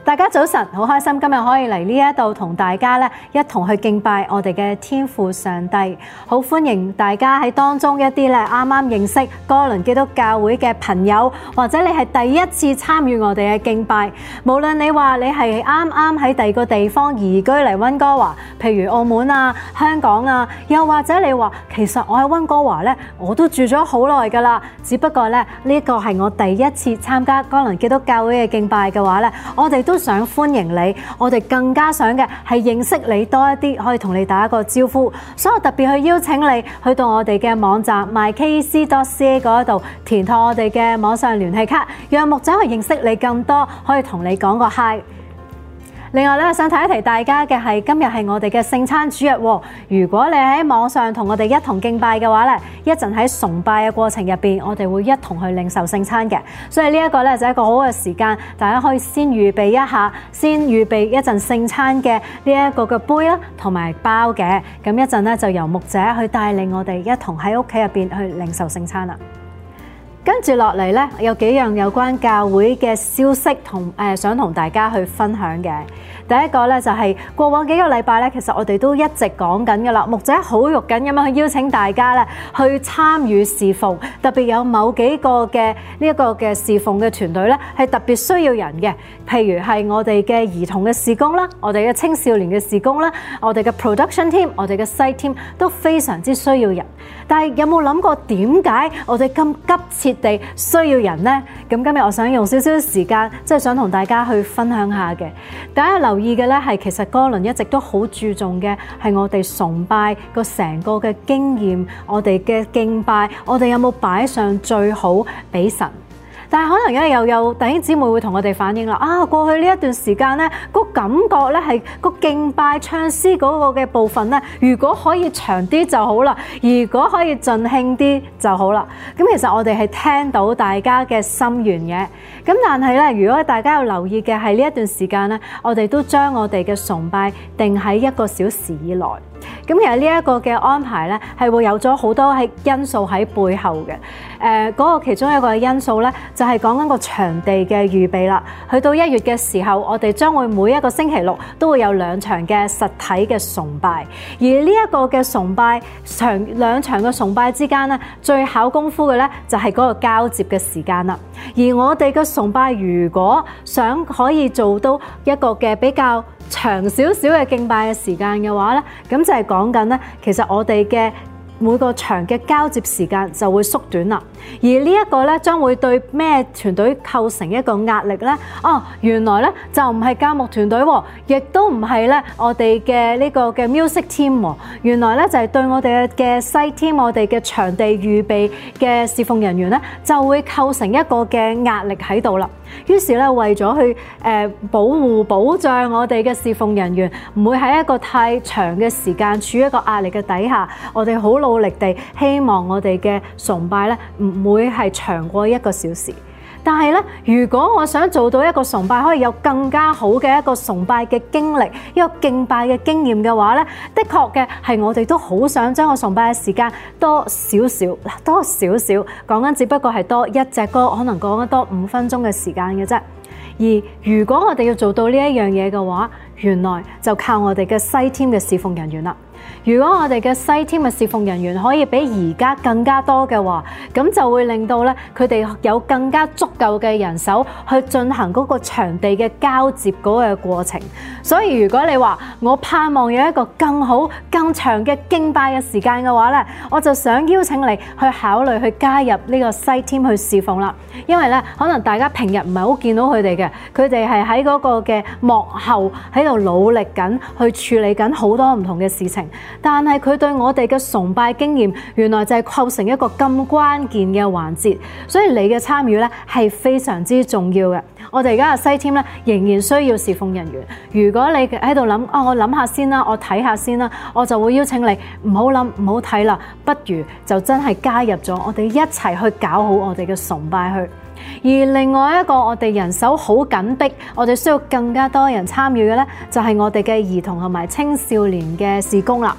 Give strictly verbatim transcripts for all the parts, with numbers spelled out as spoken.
大家早晨，好開心今日可以嚟呢一度同大家咧一同去敬拜我哋嘅天父上帝。好歡迎大家喺當中一啲咧啱啱認識哥倫基督教會嘅朋友，或者你係第一次參與我哋嘅敬拜。無論你話你係啱啱喺第二個地方移居嚟溫哥華，譬如澳門啊、香港啊，又或者你話其實我喺溫哥華咧，我都住咗好耐噶啦，只不過咧呢個係我第一次參加哥倫基督教會嘅敬拜嘅話咧，我哋都想歡迎你，我哋更加想嘅係認識你多一啲，可以同你打一個招呼，所以我特別去邀請你去到我哋嘅網站 my k e c dot c a 嗰度填妥我哋嘅網上聯繫卡，讓牧者去認識你更多，可以同你講個 hi。另外咧，想提一提大家嘅係今日係我哋嘅聖餐主日喎。如果你喺網上同我哋一同敬拜嘅話咧，一陣喺崇拜嘅過程入邊，我哋會一同去領受聖餐嘅。所以呢一個咧就係一個好嘅時間，大家可以先預備一下，先預備一陣聖餐嘅呢一個嘅杯啦，同埋包嘅。咁一陣咧就由牧者去帶領我哋一同喺屋企入邊去領受聖餐啦。跟住落嚟咧，有幾樣有關教會嘅消息同誒、呃、想同大家去分享嘅。第一個咧就係、是、過往幾個禮拜咧，其實我哋都一直講緊噶啦，牧者好肉緊咁樣去邀請大家咧去參與侍奉，特別有某幾個嘅呢一個嘅侍奉嘅團隊咧係特別需要人嘅，譬如係我哋嘅兒童嘅事工啦，我哋嘅青少年嘅事工啦，我哋嘅 production team， 我哋嘅 site team 都非常之需要人。但係有冇諗過點解我哋咁急切地需要人呢？咁今日我想用少少時間，即係想同大家去分享下嘅。大家留意嘅咧係，其實哥倫一直都好注重嘅係我哋崇拜個成個嘅經驗，我哋嘅敬拜，我哋有冇擺上最好俾神？但係可能咧又有弟兄姊妹會同我哋反映啦，啊過去呢一段時間咧，個感覺咧係個敬拜唱詩嗰個嘅部分咧，如果可以長啲就好啦，如果可以盡興啲就好啦。咁其實我哋係聽到大家嘅心願嘅，咁但係咧，如果大家有留意嘅係呢一段時間咧，我哋都將我哋嘅崇拜定喺一個小時以內。咁其實呢一個嘅安排咧，係會有咗好多係因素喺背後嘅。誒、呃，嗰、那個其中一個嘅因素咧，就係講緊個場地嘅預備啦。去到一月嘅時候，我哋將會每一個星期六都會有兩場嘅實體嘅崇拜。而呢一個嘅崇拜場兩場嘅崇拜之間咧，最考功夫嘅咧就係、是、嗰個交接嘅時間啦。而我哋嘅崇拜如果想可以做到一個嘅比較長少少嘅敬拜嘅時間嘅話咧，咁就係講緊咧，其實我哋嘅每個場嘅交接時間就會縮短啦。而呢一個咧，將會對咩團隊構成一個壓力咧？哦，原來咧就唔係教牧團隊，亦都唔係咧我哋嘅呢個嘅 music team。原來咧就係對我哋嘅 site team，我哋嘅場地預備嘅侍奉人員咧，就會構成一個嘅壓力喺度啦。於是咧，為咗去誒、呃、保護保障我哋嘅侍奉人員，唔會喺一個太長嘅時間處於一個壓力嘅底下，我哋好努力地希望我哋嘅崇拜咧唔會係長過一個小時。但係咧，如果我想做到一個崇拜可以有更加好嘅一個崇拜嘅經歷，一個敬拜嘅經驗嘅話咧，的確嘅係我哋都好想將個崇拜嘅時間多少少，多少少講緊，只不過係多一隻歌，可能講緊多五分鐘嘅時間嘅啫。而如果我哋要做到呢一樣嘢嘅話，原來就靠我哋嘅site team嘅侍奉人員啦。如果我哋嘅site team嘅侍奉人員可以比而家更加多嘅話，咁就會令到咧佢哋有更加足夠嘅人手去進行嗰個場地嘅交接嗰個過程。所以如果你話我盼望有一個更好更長嘅敬拜嘅時間嘅話咧，我就想邀請你去考慮去加入呢個site team去侍奉啦。因為咧可能大家平日唔係好見到佢哋嘅，佢哋係喺嗰個嘅幕後喺度努力緊去處理緊好多唔同嘅事情。但係佢對我哋嘅崇拜經驗，原來就係構成一個咁關鍵嘅環節，所以你嘅參與咧係非常之重要嘅。我哋而家嘅site team咧仍然需要侍奉人員。如果你喺度諗啊，我諗下先啦，我睇下先啦，我就會邀請你唔好諗唔好睇啦，不如就真係加入咗，我哋一齊去搞好我哋嘅崇拜去。而另外一個我哋人手好緊迫，我哋需要更加多人參與嘅咧，就係我哋嘅兒童同埋青少年嘅事工啦。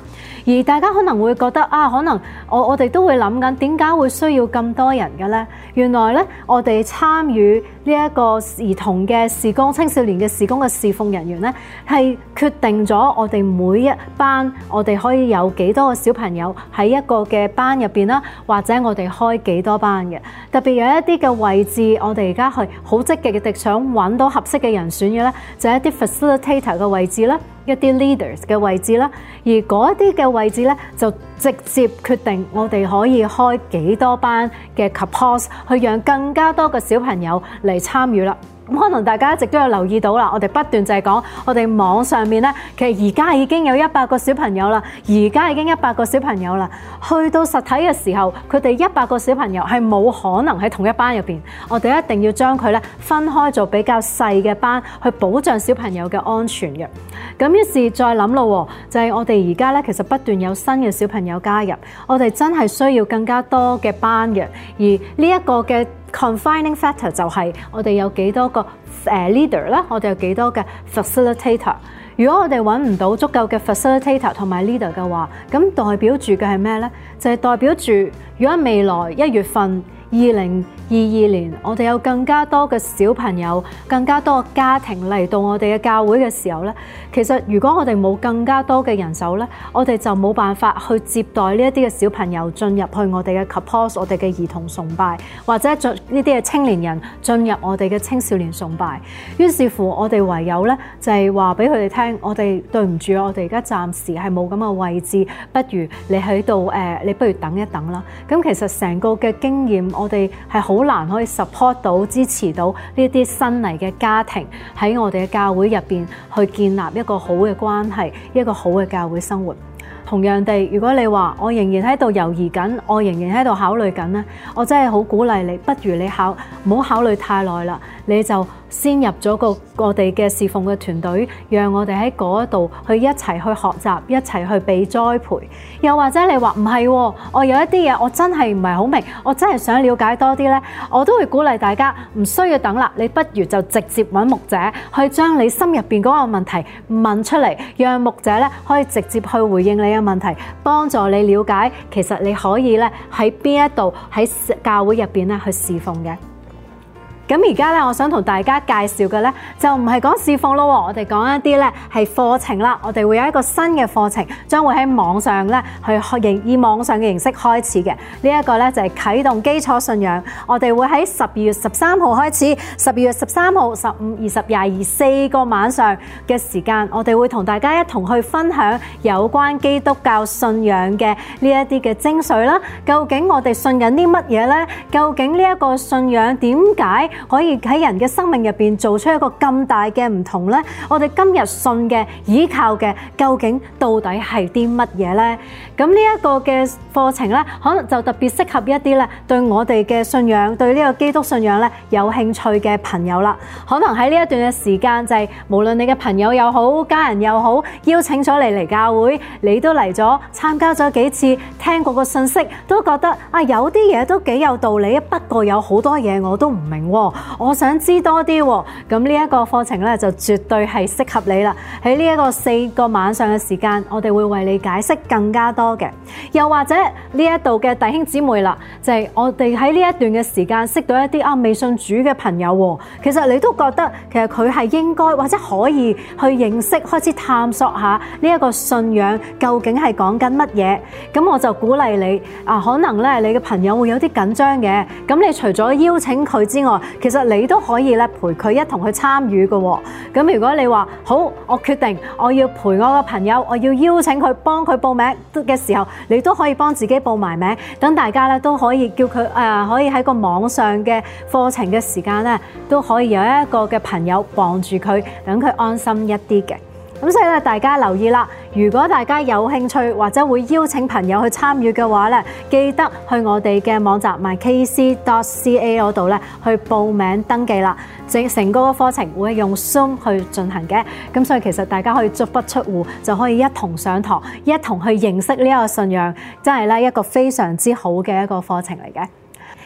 而大家可能會覺得啊，可能我我哋都會諗緊點解會需要咁多人嘅呢？原來咧，我哋參與呢一個兒童嘅事工、青少年嘅事工嘅侍奉人員咧，係決定咗我哋每一班我哋可以有幾多個小朋友喺一個嘅班入邊啦，或者我哋開幾多班嘅。特別有一啲嘅位置，我哋而家係好積極嘅，想揾到合適嘅人選嘅咧，就係一啲 facilitator 嘅位置啦，一啲 leaders 嘅位置啦。而嗰一啲嘅位置咧，就直接決定我哋可以開幾多班嘅 course，去讓更加多嘅小朋友嚟參與啦。咁可能大家一直都有留意到啦，我哋不斷就係講我哋網上面咧，其實而家已經有一百個小朋友啦，而家已經一百個小朋友啦。去到實體嘅時候，佢哋一百個小朋友係冇可能喺同一班入邊，我哋一定要將佢咧分開做比較細嘅班，去保障小朋友嘅安全嘅。咁於是再諗咯，就係我哋而家咧其實不斷有新嘅小朋友加入，我哋真係需要更加多嘅班嘅，而呢一個嘅confining factor 就係我哋有幾多個誒 leader 啦，我哋有幾多嘅 facilitator。如果我哋揾唔到足夠嘅 facilitator 同埋 leader 嘅話，咁代表住嘅係咩呢？就係代表住如果未來一月份二零二二年，我哋有更加多嘅小朋友、更加多嘅家庭嚟到我哋嘅教會嘅時候咧，其實如果我哋冇更加多嘅人手咧，我哋就冇辦法去接待呢一啲嘅小朋友進入去我哋嘅 campus、我哋嘅兒童崇拜，或者進呢啲嘅青年人進入我哋嘅青少年崇拜。於是乎，我哋唯有咧就係話俾佢哋聽，我哋對唔住，我哋而家暫時係冇咁嘅位置，不如你喺度誒，你不如等一等啦。咁其實成個嘅經驗，我哋係好難可以 support 到、支持到呢啲新嚟嘅家庭喺我哋嘅教會入邊去建立一個好嘅關係，一個好嘅教會生活。同樣地，如果你話我仍然喺度猶豫緊，我仍然喺度考慮緊咧，我真係好鼓勵你，不如你考唔好考慮太耐啦，你就先入咗個我哋嘅侍奉嘅團隊，讓我哋喺嗰度去一齊去學習，一齊去被栽培。又或者你話唔係，我有一啲嘢我真係唔係好明，我真係想了解多啲咧，我都會鼓勵大家唔需要等啦，你不如就直接揾牧者去將你心入邊嗰個問題問出嚟，讓牧者咧可以直接去回應你嘅問題，幫助你了解其實你可以咧喺邊一度喺教會入邊咧去侍奉嘅。咁而家咧，我想同大家介紹嘅咧，就唔係講侍奉咯，我哋講一啲咧係課程啦。我哋會有一個新嘅課程，將會喺網上咧去以以網上嘅形式開始嘅。呢一個咧就係啟動基礎信仰。我哋會喺十二月十三號開始，十二月十三號、十五、二十、廿二四個晚上嘅時間，我哋會同大家一同去分享有關基督教信仰嘅呢一啲嘅精髓啦。究竟我哋信緊啲乜嘢咧？究竟呢一個信仰點解可以喺人嘅生命入邊做出一個咁大嘅唔同呢？我哋今日信嘅、依靠嘅，究竟到底係啲乜嘢呢？咁呢一個嘅課程呢，可能就特別適合一啲咧對我哋嘅信仰、對呢個基督信仰咧有興趣嘅朋友啦。可能喺呢一段嘅時間，就係無論你嘅朋友又好、家人又好，邀請咗你嚟教會，你都嚟咗參加咗幾次，聽過個信息，都覺得啊有啲嘢都幾有道理，不過有好多嘢我都唔明喎。我想知多啲喎，咁呢一個課程咧就絕對係適合你啦。喺呢一個四個晚上嘅時間，我哋會為你解釋更加多嘅。又或者呢一度嘅弟兄姊妹啦，就係我哋喺呢一段嘅時間識到一啲啊未信主嘅朋友喎，其實你都覺得其實佢係應該或者可以去認識、開始探索下呢一個信仰究竟係講緊乜嘢。咁我就鼓勵你啊，可能咧你嘅朋友會有啲緊張嘅，咁你除咗邀請佢之外，其實你都可以咧陪佢一同去參與嘅喎。咁如果你話好，我決定我要陪我個朋友，我要邀請佢幫佢報名嘅時候，你都可以幫自己報埋名，等大家咧都可以叫佢誒、呃、可以喺個網上嘅課程嘅時間咧，都可以有一個嘅朋友傍住佢，等佢安心一啲嘅。咁所以咧，大家留意啦。如果大家有興趣或者會邀請朋友去參與嘅話咧，記得去我哋嘅網站 my k c dot c a 嗰度咧去報名登記啦。整成個課程會用 Zoom 去進行嘅，咁所以其實大家可以足不出戶就可以一同上堂，一同去認識呢一個信仰，真係咧一個非常之好嘅一個課程嚟嘅。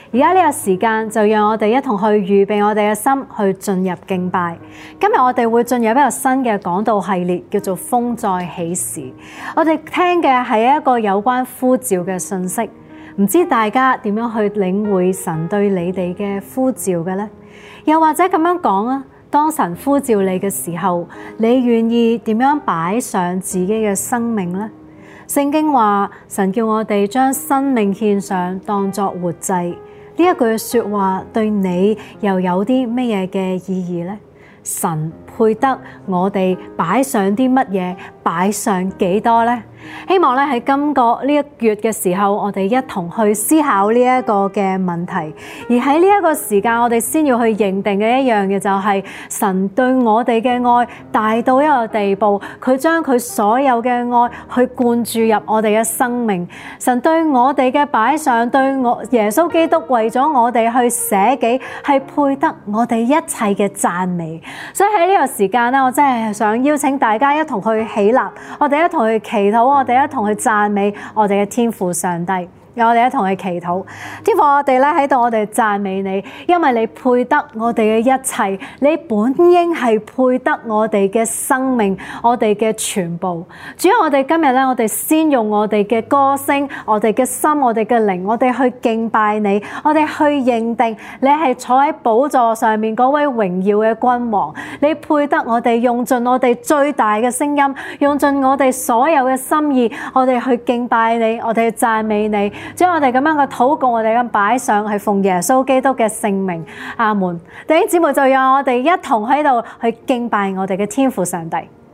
而家呢個時間就讓我哋一同去預備我哋嘅心去進入敬拜。今日我哋會進入一個新嘅講道系列，叫做風再起時。我哋聽嘅係一個有關呼召嘅信息，唔知大家點樣去領會神對你哋嘅呼召嘅呢？又或者咁樣講啊，當神呼召你嘅時候，你願意點樣擺上自己嘅生命呢？聖經話神叫我哋將生命獻上當作活祭，呢一句說話對你又有啲乜嘢嘅意義呢？神配得我哋擺上啲乜嘢，擺上幾多呢？希望咧喺今個呢一月嘅時候，我哋一同去思考呢一個嘅問題。而喺呢一個時間，我哋先要去認定嘅一樣嘅就係神對我哋嘅愛大到一個地步，佢將佢所有嘅愛去灌注入我哋嘅生命。神對我哋嘅擺上，對我耶穌基督為咗我哋去捨己，係配得我哋一切嘅讚美。所以喺呢個時間咧，我真係想邀請大家一同去起立，我哋一同去祈禱，我哋一同去讚美我哋嘅天父上帝。我哋一同去祈禱，天父，我哋咧喺度，我哋讚美你，因為你配得我哋嘅一切，你本應係配得我哋嘅生命，我哋嘅全部。主要我哋今日咧，我哋先用我哋嘅歌聲，我哋嘅心，我哋嘅靈，我哋去敬拜你，我哋去認定你係坐喺寶座上面嗰位榮耀嘅君王，你配得我哋用盡我哋最大嘅聲音，用盡我哋所有嘅心意，我哋去敬拜你，我哋去讚美你。將我哋咁樣嘅禱告，我哋咁擺上，係奉耶穌基督嘅聖名，阿門。弟兄姊妹，就讓我哋一同喺度去敬拜我哋嘅天父上帝。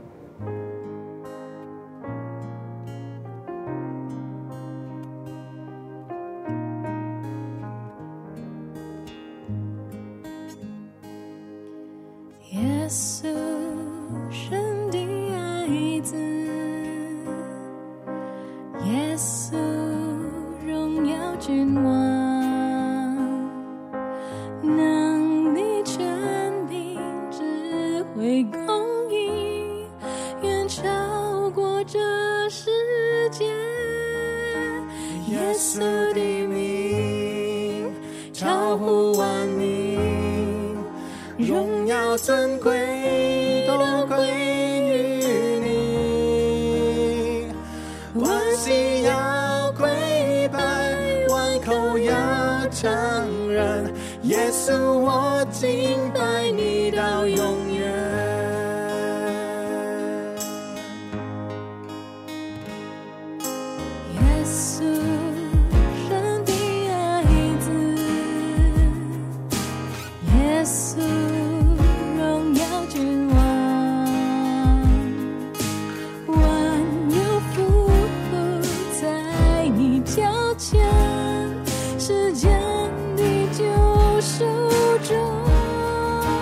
耶穌，神的愛子，耶穌榮耀君王，能力、權柄、智慧、公義，遠超過這世界。耶穌的名超乎萬名，榮耀尊貴都歸於你，萬膝要跪拜，萬口要承認，耶穌我敬拜你到永遠。耶穌，神的愛子，耶穌榮耀君王，萬有俯伏在你腳前，世間的救贖主，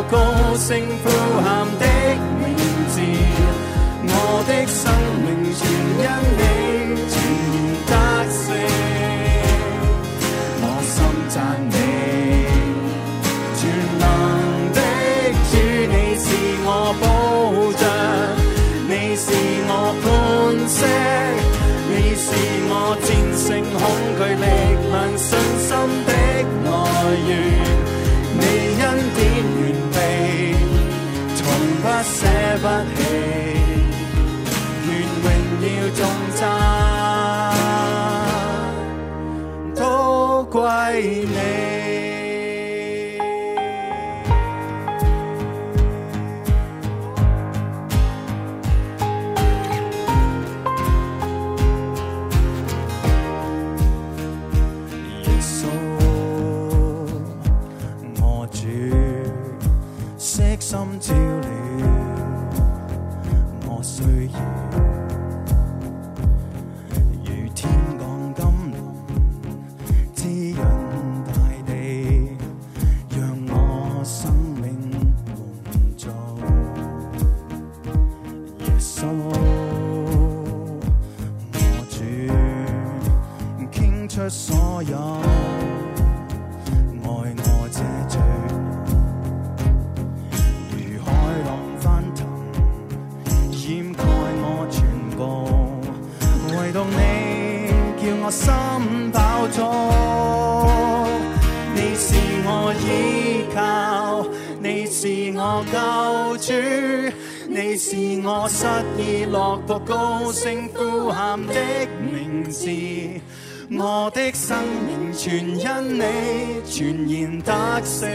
高聲呼喊的名字，我的生命全因你全然得勝。我心讚你，全能的主，你是我保障，你是我磐石，你是我戰勝恐懼力量信心的來源。你恩典完備，從不捨不棄，願榮耀頌讚都歸你。心照了我需要，如天降甘霖，滋潤大地，讓我生命滿足。耶穌，我主，傾出所有，愛我這罪。掩蓋我全部，唯獨你叫我心飽足。你是我依靠，你是我救主，你是我失意落魄高聲呼喊的名字。我的生命全因你全然得勝，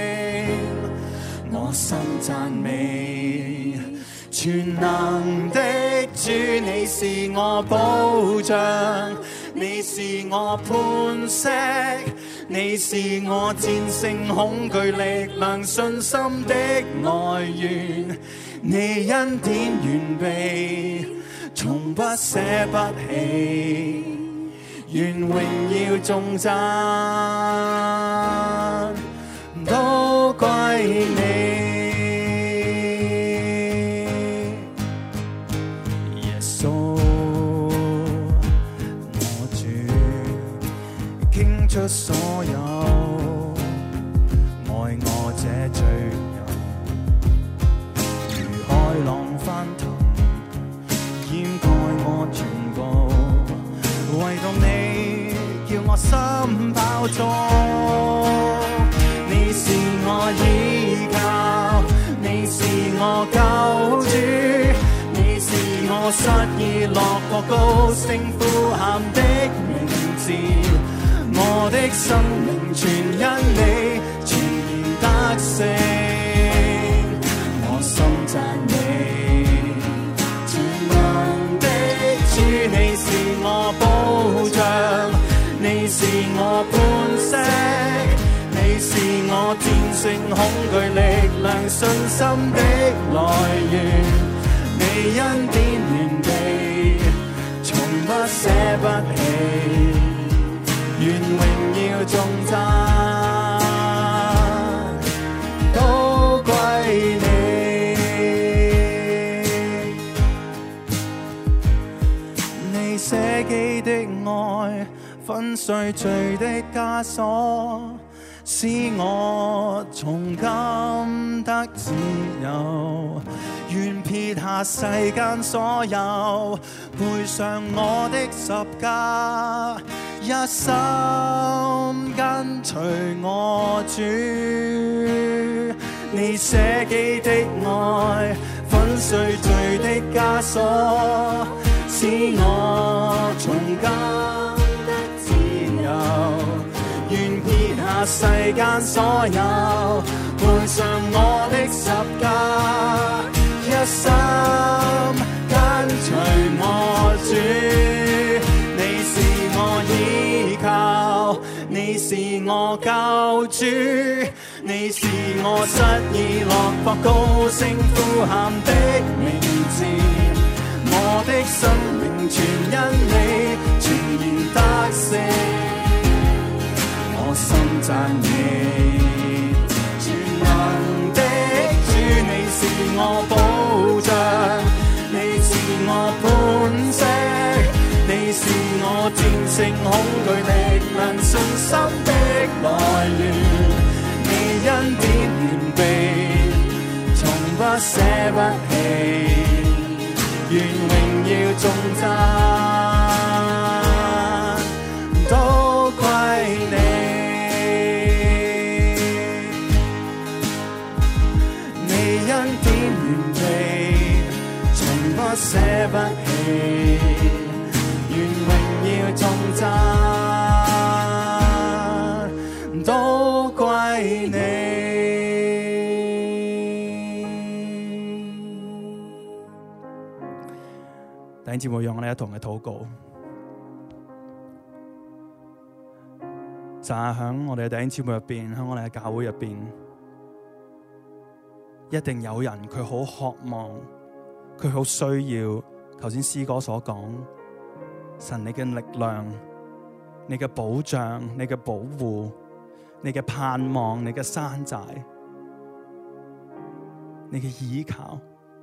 我心讚美。全能的主，你是我保障，你是我磐石，你是我戰勝恐懼力量信心的來源。你恩典完備，從不捨不棄，願榮耀頌讚都歸你。出所有愛我這罪人，如海浪翻騰，掩蓋我全部，唯獨你叫我心飽足。你是我依靠，你是我救主，你是我失意落魄高聲呼喊的名字。我的生命全因你全然得勝，我心讚你。全能的主，你是我保障，你是我磐石，你是我戰勝恐懼力量信心的來源。你恩典完備，從不捨不棄，願榮耀頌讚都歸你。你捨己的愛粉碎罪的枷鎖，使我從今得自由。願撇下世間所有，背上我的十架，一心跟隨我主。你捨己的愛粉碎罪的枷鎖，使我從今得自由。願撇下世間所有，背上我的十架，一心跟隨我主。你是我依靠，你是我救主，你是我失意落魄高聲呼喊的名字。我的生命全因你全然得勝，我心讚你。全能的我保障，你是我磐石，你是我戰勝恐懼力量信心的來源。你恩典完備，從不捨不棄，願榮耀頌讚都歸你。你恩典完備，從不捨不棄，願榮耀頌讚都歸你。弟兄姊妹，讓我哋一同嘅禱告。神啊，喺我哋嘅弟兄姊妹入邊，喺我哋嘅教會入邊，一定有人佢好渴望，佢好需要。頭先詩歌所講，神你嘅力量、你嘅保障、你嘅保護、你嘅盼望、你嘅山寨、你嘅依靠。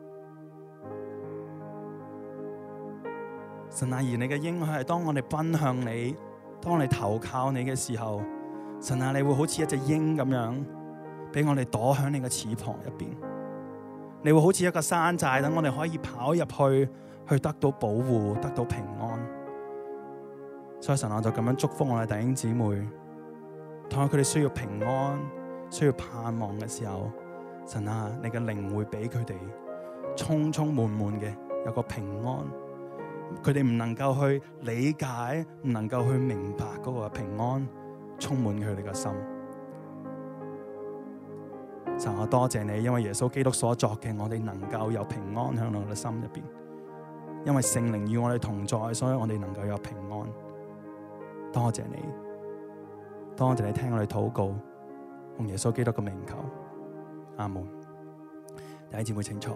神啊，而你嘅應許係當我哋奔向你，當我哋投靠你嘅時候，神啊，你會好似一隻鷹咁樣，俾我哋躲喺你嘅翅膀入邊。你會好似一個山寨，等我哋可以跑入去，去得到保護，得到平安。所以神啊，就咁樣祝福我哋弟兄姊妹，當佢哋需要平安、需要盼望嘅時候，神啊，你嘅靈會俾佢哋充充滿滿嘅有個平安。佢哋唔能夠去理解，唔能夠去明白嗰個平安充滿佢哋嘅心。神啊，多謝你，因為耶穌基督所作嘅，我哋能夠有平安喺我哋嘅心入邊。因為聖靈與我哋同在，所以我哋能夠有平安。多謝你，多謝你聽我哋禱告，用耶穌基督嘅名求，阿門。弟兄姊妹請坐。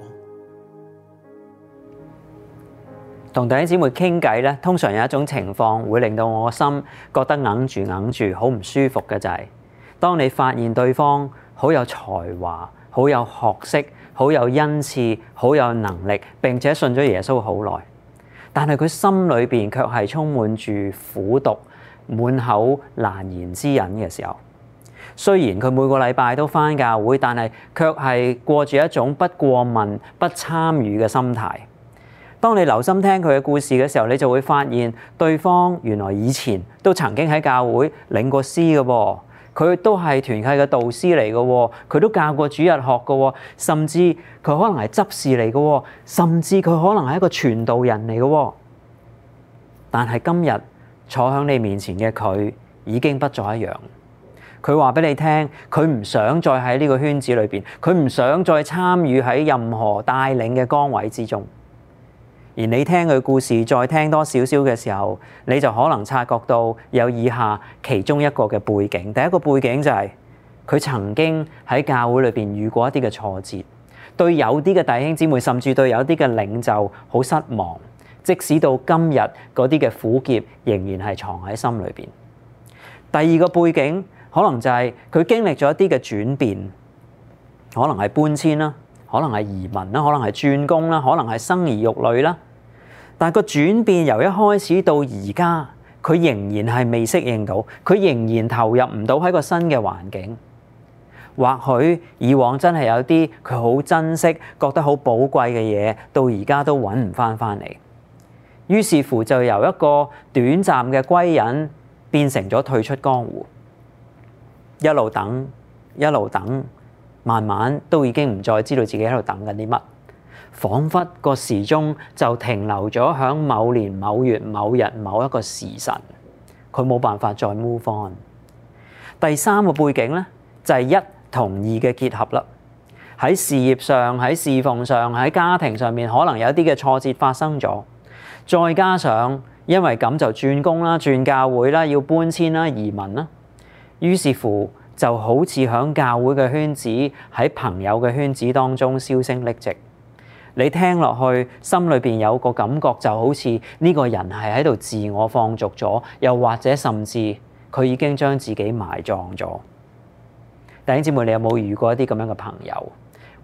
同弟兄姊妹傾偈咧，通常有一種情況會令到我心覺得硬住硬住，好唔舒服嘅就係、是，當你發現對方好有才華、好有學識、好有恩賜、好有能力，並且信咗耶穌好耐，但係佢心裏邊卻係充滿住苦毒、滿口難言之隱嘅時候。雖然佢每個禮拜都返教會，但係卻係過住一種不過問、不參與嘅心態。當你留心聽佢嘅故事嘅時候，你就會發現對方原來以前都曾經喺教會領過詩嘅喎，佢都係團契嘅導師嚟嘅喎，佢都教過主日學嘅喎，甚至佢可能係執事嚟嘅喎，甚至佢可能係一個傳道人嚟嘅喎。但係今日坐喺你面前嘅佢已經不再一樣。佢話俾你聽，佢唔想再喺呢個圈子裏邊，佢唔想再參與喺任何帶領嘅崗位之中。而你聽佢故事，再聽多少少嘅時候，你就可能察覺到有以下其中一個嘅背景。第一個背景就係、是、佢曾經喺教會裏邊遇過一啲嘅挫折，對有啲嘅弟兄姊妹，甚至對有啲嘅領袖好失望，即使到今日嗰啲嘅苦澀仍然係藏喺心裏邊。第二個背景可能就係佢經歷咗一啲嘅轉變，可能係搬遷啦，可能係移民啦，可能係轉工啦，可能係生兒育女啦。但個轉變由一開始到而家，佢仍然係未適應到，佢仍然投入唔到喺個新嘅環境。或許以往真係有啲佢好珍惜、覺得好寶貴嘅嘢，到而家都揾唔翻翻嚟。於是乎就由一個短暫嘅歸隱變成咗退出江湖，一路等，一路等，慢慢都已經唔再知道自己喺度等緊啲乜。彷彿個時鐘就停留咗喺某年某月某日某一個時辰，佢冇辦法再 move on。第三個背景咧就係一同二嘅結合啦。喺事業上、喺侍奉上、喺家庭上面，可能有啲嘅挫折發生咗，再加上因為咁就轉工啦、轉教會啦、要搬遷啦、移民啦，於是乎就好似喺教會嘅圈子、喺朋友嘅圈子當中銷聲匿跡。你聽落去，心裏邊有個感覺，就好似呢個人係喺度自我放逐咗，又或者甚至佢已經將自己埋葬咗。弟兄姊妹，你有冇遇過一啲咁樣嘅朋友，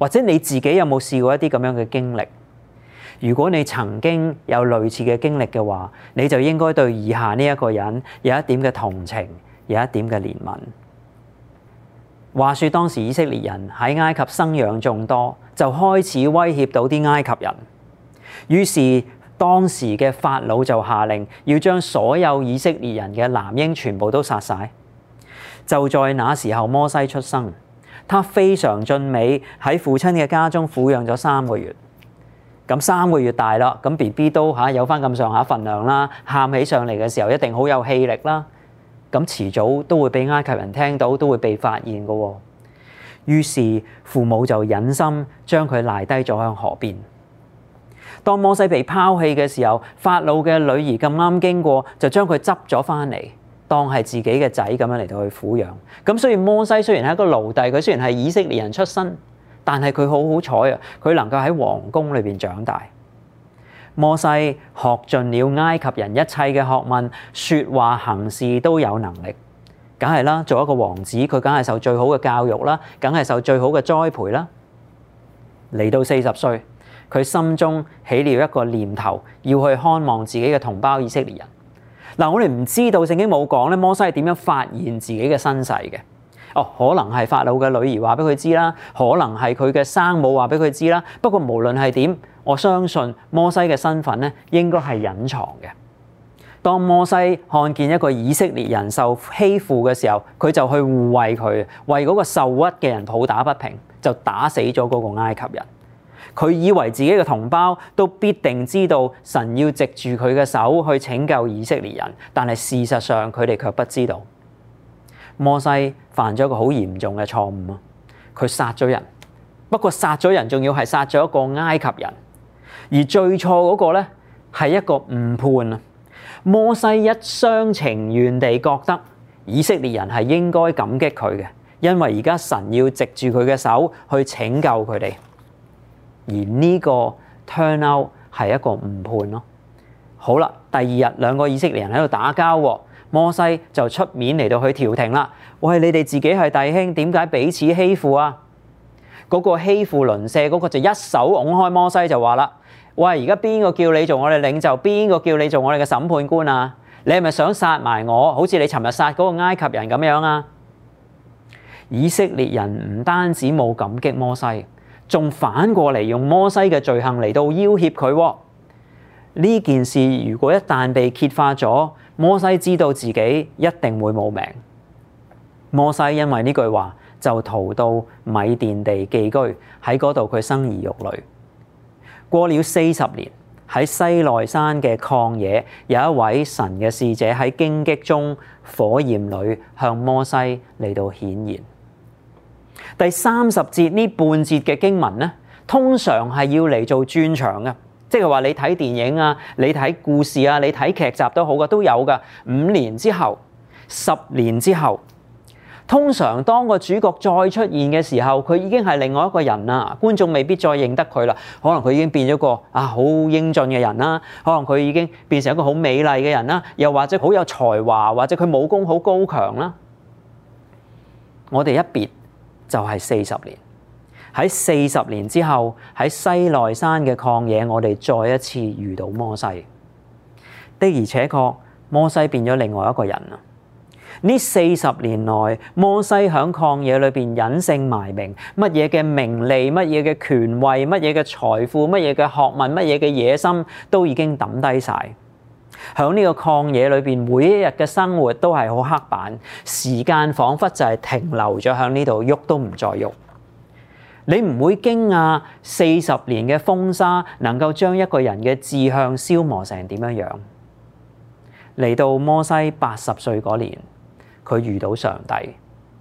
或者你自己有冇試過一啲咁樣嘅經歷？如果你曾經有類似嘅經歷嘅話，你就應該對以下呢一個人有一點嘅同情，有一點嘅憐憫。話說當時以色列人喺埃及生養眾多，就開始威脅到啲埃及人。於是當時嘅法老就下令要將所有以色列人嘅男嬰全部都殺晒。就在那時候，摩西出生，他非常俊美，喺父親嘅家中撫養咗三個月。咁三個月大啦，咁 B B 都嚇有翻咁上下份量啦，喊起上嚟嘅時候一定好有氣力啦。咁遲早都會俾埃及人聽到，都會被發現嘅喎。於是父母就忍心將佢賴低咗向河邊。當摩西被拋棄嘅時候，法老嘅女兒咁啱經過，就將佢執咗翻嚟，當係自己嘅仔咁樣嚟到去撫養。咁所以摩西雖然係一個奴隸，佢雖然係以色列人出身，但係佢好好彩啊！佢能夠喺皇宮裏邊長大。摩西學盡了埃及人一切嘅學問，說話行事都有能力。梗係啦，做一個王子，佢梗係受最好嘅教育啦，梗係受最好嘅栽培啦。嚟到四十歲，佢心中起了一個念頭，要去看望自己嘅同胞以色列人。嗱，我哋唔知道聖經冇講咧，摩西係點樣發現自己嘅身世嘅？哦，可能係法老嘅女兒話俾佢知啦，可能係佢嘅生母話俾佢知啦。不過無論係點，我相信摩西嘅身份咧應該係隱藏嘅。當摩西看見一個以色列人受欺負嘅時候，佢就去護衛佢，為嗰個受屈嘅人抱打不平，就打死咗嗰個埃及人。佢以為自己嘅同胞都必定知道神要藉住佢嘅手去拯救以色列人，但係事實上佢哋卻不知道。摩西犯咗一個好嚴重嘅錯誤啊！佢殺咗人，不過殺咗人仲要係殺咗一個埃及人，而最錯嗰個咧係一個誤判啊！摩西一廂情願地覺得以色列人係應該感激佢嘅，因為而家神要藉住佢嘅手去拯救佢哋，而呢個 turn out 係一個誤判咯。好啦，第二日兩個以色列人喺度打交喎。摩西就出面嚟到去調停啦。喂，你哋自己係弟兄，點解彼此欺負啊？嗰個欺負鄰舍嗰個就一手拱開摩西就話啦：喂，而家邊個叫你做我哋領袖？邊個叫你做我哋嘅審判官啊？你係咪想殺埋我？好似你尋日殺嗰個埃及人咁樣啊？以色列人唔單止冇感激摩西，仲反過嚟用摩西嘅罪行嚟到要挾佢。呢件事如果一旦被揭發咗，摩西知道自己一定會冇命。摩西因為呢句話就逃到米甸地寄居，喺嗰度佢生兒育女。過了四十年，喺西奈山嘅曠野，有一位神嘅使者喺荊棘中火焰裏向摩西嚟到顯現。第三十節呢半節嘅經文呢，通常係要嚟做轉場嘅。即係話你睇電影啊，你睇故事啊，你睇劇集都好嘅，都有㗎。五年之後、十年之後，通常當個主角再出現嘅時候，佢已經係另外一個人啦，觀眾未必再認得佢啦。可能佢已經變咗個啊好英俊嘅人啦，可能佢已經變成一個好美麗嘅人啦，又或者好有才華，或者佢武功好高強啦。我哋一別就係四十年。喺四十年之後，喺西奈山嘅曠野，我哋再一次遇到摩西。的而且確，摩西變咗另外一個人啦。呢四十年內，摩西喺曠野裏邊隱姓埋名，乜嘢嘅名利，乜嘢嘅權位，乜嘢嘅財富，乜嘢嘅學問，乜嘢嘅野心，都已經抌低晒。喺呢個曠野裏邊，每一日嘅生活都係好刻板，時間彷彿就係停留咗喺呢度，喐都唔再喐。你唔會驚訝四十年嘅風沙能夠將一個人嘅志向消磨成點樣樣。嚟到摩西八十歲嗰年，佢遇到上帝。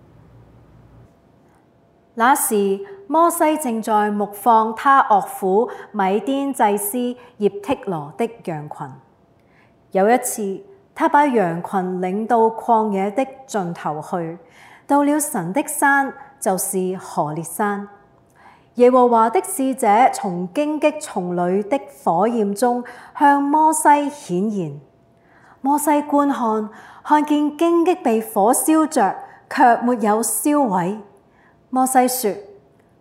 那時摩西正在牧放他岳父米甸祭司葉忒羅的羊群。有一次，他把羊群領到曠野的盡頭去，到了神的山，就是何烈山。耶和華的使者從荊棘叢裏的火焰中向摩西顯現。摩西觀看，看見荊棘被火燒着，卻沒有燒毀。摩西說：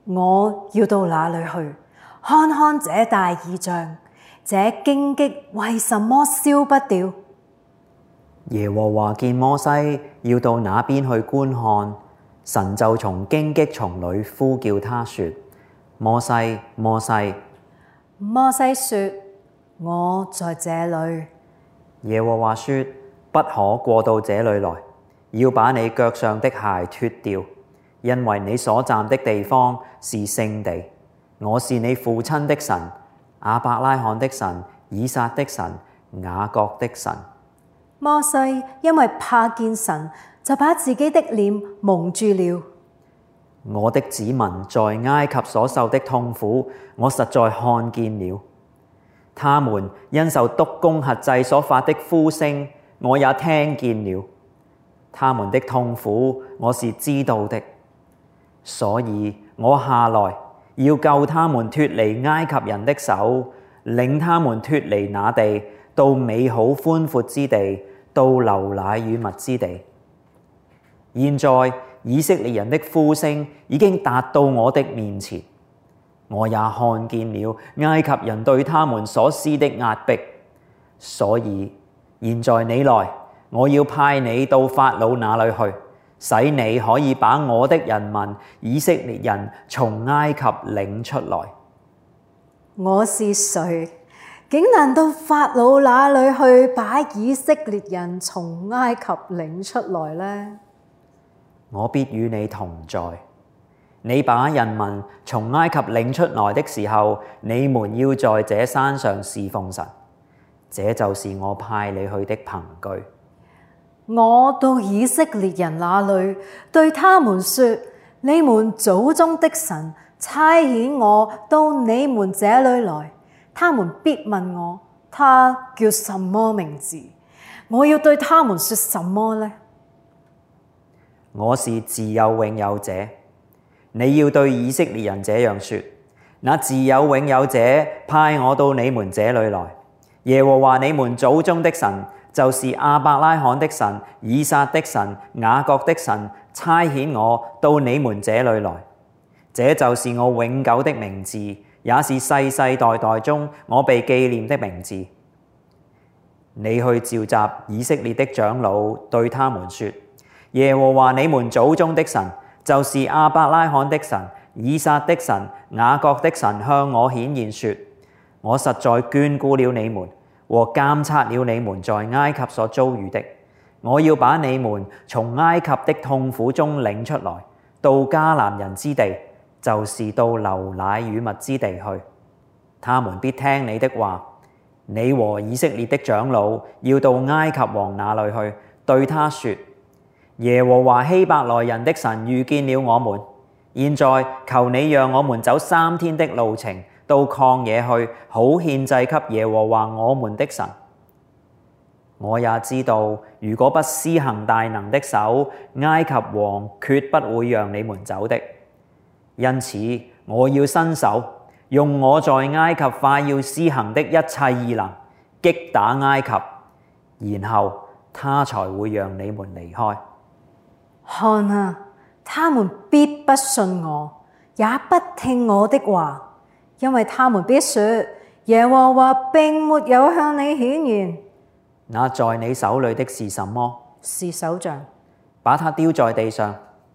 我要到哪裏去？看看這大異象，這荊棘為什麼燒不掉？ 耶和華見摩西要到那邊去觀看，神就從荊棘叢裏呼叫他說：摩西，摩西。 摩西說：我在這裏。 耶和華說：不可過到這裏來，要把你腳上的鞋脫掉，因為你所站的地方是聖地。我是你父親的神，亞伯拉罕的神，以撒的神，雅各的神。 摩西因為怕見神，就把自己的臉蒙住了。 我的子民在埃及所受的痛苦，我實在看見了。他們因受督工轄制所發的呼聲，我也聽見了。他們的痛苦，我是知道的，所以我下來要救他們脫離埃及人的手，領他們脫離那地，到美好寬闊之地，到流奶與蜜之地。現在以色列人的呼聲已經達到我的面前，我也看見了埃及人對他們所施的壓迫，所以現在你來，我要派你到法老那裏去，使你可以把我的人民以色列人從埃及領出來。 我是誰？竟能到法老那裏去把以色列人從埃及領出來呢？ 我必與你同在。你把人民從埃及領出來的時候，你們要在這山上侍奉神，這就是我派你去的憑據。 我到以色列人那裏，對他們說：你們祖宗的神差遣我到你們這裏來。他們必問我，他叫什麼名字？我要對他們說什麼呢？ 我是自有永有者。你要對以色列人這樣說：那自有永有者派我到你們這裏來。耶和華你們祖宗的神，就是亞伯拉罕的神、以撒的神、雅各的神，差遣我到你們這裏來。這就是我永久的名字，也是世世代代中我被紀念的名字。你去召集以色列的長老，對他們說：耶和華你們祖宗的神，就是亞伯拉罕的神、以撒的神、雅各的神，向我顯現說：我實在眷顧了你們，和監察了你們在埃及所遭遇的。我要把你們從埃及的痛苦中領出來，到迦南人之地，就是到流奶與蜜之地去。他們必聽你的話。你和以色列的長老要到埃及王那裏去，對他說：耶和華希伯來人的神遇見了我們，現在求你讓我們走三天的路程，到曠野去，好獻祭給耶和華我們的神。我也知道，如果不施行大能的手，埃及王決不會讓你們走的。因此，我要伸手，用我在埃及快要施行的一切異能，擊打埃及，然後他才會讓你們離開。 看啊，他們必不信我，也不聽我的話，因為他們必說：耶和華並沒有向你顯現。 那在你手裏的是什麼？ 是手杖。 把它丟在地上。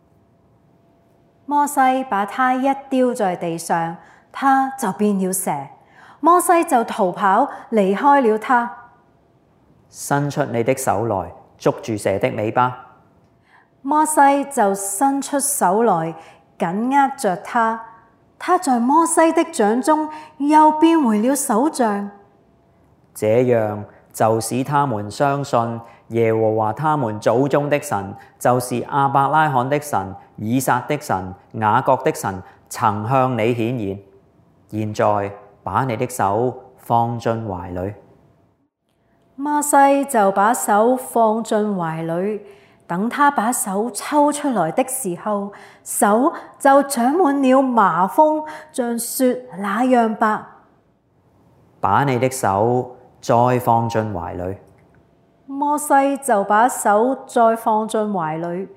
摩西把它一丟在地上，它就變了蛇。摩西就逃跑，離開了它。 伸出你的手來，捉住蛇的尾巴。 摩西就伸出手來，緊握着它。它在摩西的掌中又變回了手杖。 這樣就使他們相信耶和華他們祖宗的神，就是亞伯拉罕的神、以撒的神、雅各的神，曾向你顯現。現在把你的手放進懷裏。 摩西就把手放進懷裏，等他把手抽出來的時候，手就長滿了麻風，像雪那樣白。 把你的手再放進懷裏。 摩西就把手再放進懷裏，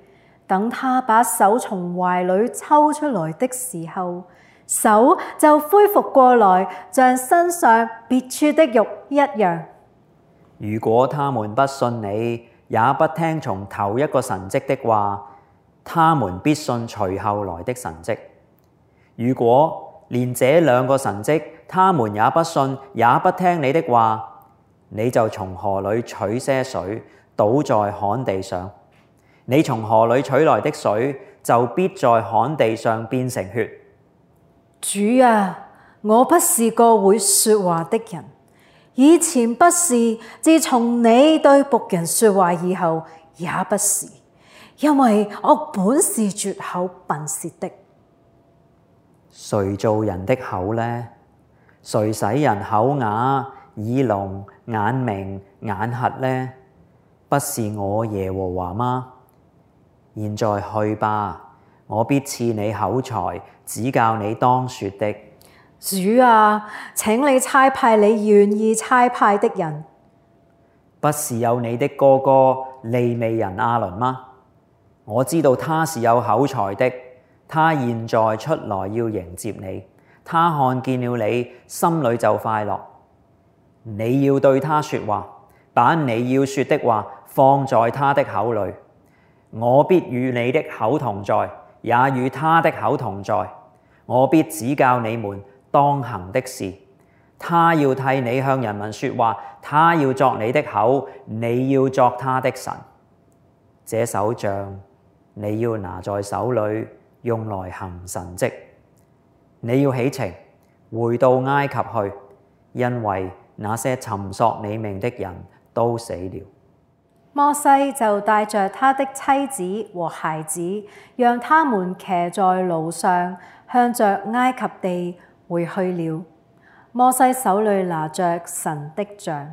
等他把手從懷裏抽出來的時候，手就恢復過來，像身上別處的肉一樣。 如果他們不信你，也不聽從頭一個神蹟的話，他們必信隨後來的神蹟。如果連這兩個神蹟，他們也不信，也不聽你的話，你就從河裏取些水，倒在旱地上。你從河裏取來的水，就必在旱地上變成血。 主啊，我不是個會說話的人，以前不是，自從你對僕人說話以後，也不是，因為我本是拙口笨舌的。 誰造人的口呢？誰使人口啞、耳聾、眼明、眼瞎呢？不是我耶和華嗎？現在去吧，我必賜你口才，指教你當說的。 主啊，請你差派你願意差派的人。 不是有你的哥哥利未人亞倫嗎？我知道他是有口才的，他現在出來要迎接你。他看見了你，心裏就快樂。你要對他說話，把你要說的話放在他的口裏。我必與你的口同在，也與他的口同在。我必指教你們當行的事。他要替你向人民說話，他要作你的口，你要作他的神。這手杖你要拿在手裏，用來行神蹟。你要起程回到埃及去，因為那些尋索你命的人都死了。 摩西就帶着他的妻子和孩子，讓他們騎在驢上，向着埃及地回去了。摩西手裏拿着神的杖。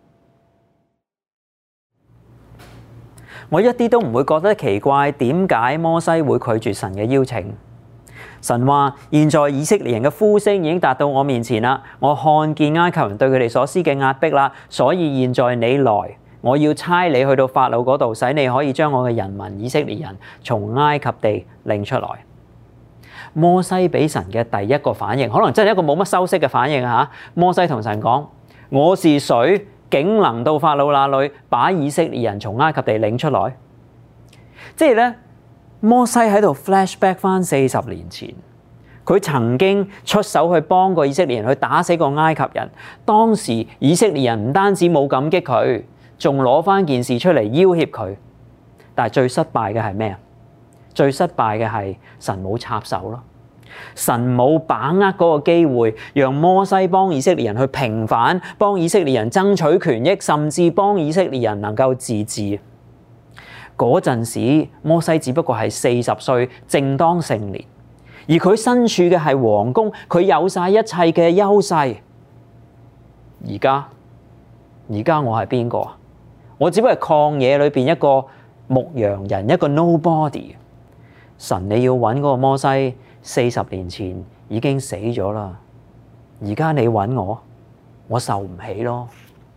我一啲都唔會覺得奇怪，點解摩西會拒絕神嘅邀請？神話現在以色列人嘅呼聲已經達到我面前啦，我看見埃及人對佢哋所施嘅壓迫啦，所以現在你來，我要差你去到法老嗰度，使你可以將我嘅人民以色列人從埃及地領出來。摩西俾神嘅第一個反應，可能真係一個冇乜修飾嘅反應嚇。摩西同神講：我是誰，竟能到法老那裏把以色列人從埃及地領出來？即係咧，摩西喺度 flashback 翻四十年前，佢曾經出手去幫過以色列人去打死個埃及人。當時以色列人唔單止冇感激佢，仲攞翻件事出嚟要挾佢。但係最失敗嘅係咩啊？最失敗嘅係神冇插手咯，神冇把握嗰個機會，讓摩西幫以色列人去平反，幫以色列人爭取權益，甚至幫以色列人能夠自治。嗰陣時，摩西只不過係四十歲，正當成年，而佢身處嘅係皇宮，佢有晒一切嘅優勢。而家，而家我係邊個啊？我只不過係曠野裏邊一個牧羊人，一個 nobody。神，你要揾嗰個摩西，四十年前已經死咗啦。而家你揾我，我受唔起咯。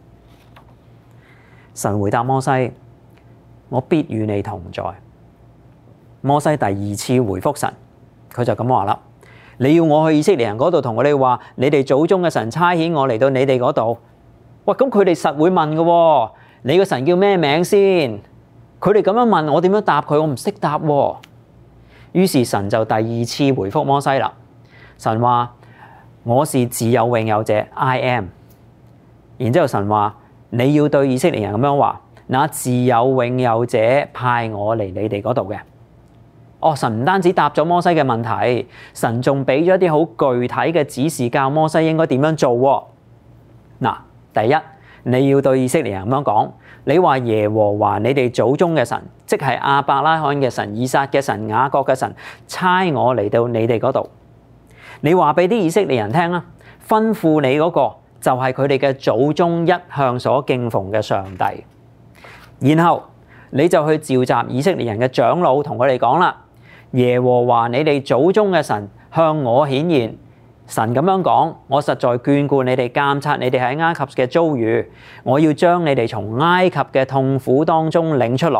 神回答摩西：我必與你同在。摩西第二次回覆神，佢就咁話啦：你要我去以色列人嗰度同佢哋話，你哋祖宗嘅神差遣我嚟到你哋嗰度。喂，咁佢哋實會問嘅喎，你個神叫咩名先？佢哋咁樣問我點樣答佢？我唔識答喎。於是神就第二次回覆摩西啦。神話：我是自有永有者 I am。然之後神話：你要對以色列人咁樣話，那自有永有者派我嚟你哋嗰度嘅。哦，神唔單止答咗摩西嘅問題，神仲俾咗一啲好具體嘅指示，教摩西應該點樣做喎。嗱，第一，你要對以色列人咁樣講，你話耶和華你哋祖宗嘅神，即係亞伯拉罕嘅神、以撒嘅神、雅各嘅神，差我嚟到你哋嗰度。你話俾啲以色列人聽啦，吩咐你嗰個就係佢哋嘅祖宗一向所敬奉嘅上帝。然後你就去召集以色列人嘅長老，同佢哋講啦：耶和華你哋祖宗嘅神向我顯現。神咁樣講：我實在眷顧你哋，監察你哋喺埃及嘅遭遇，我要將你哋從埃及嘅痛苦當中領出來，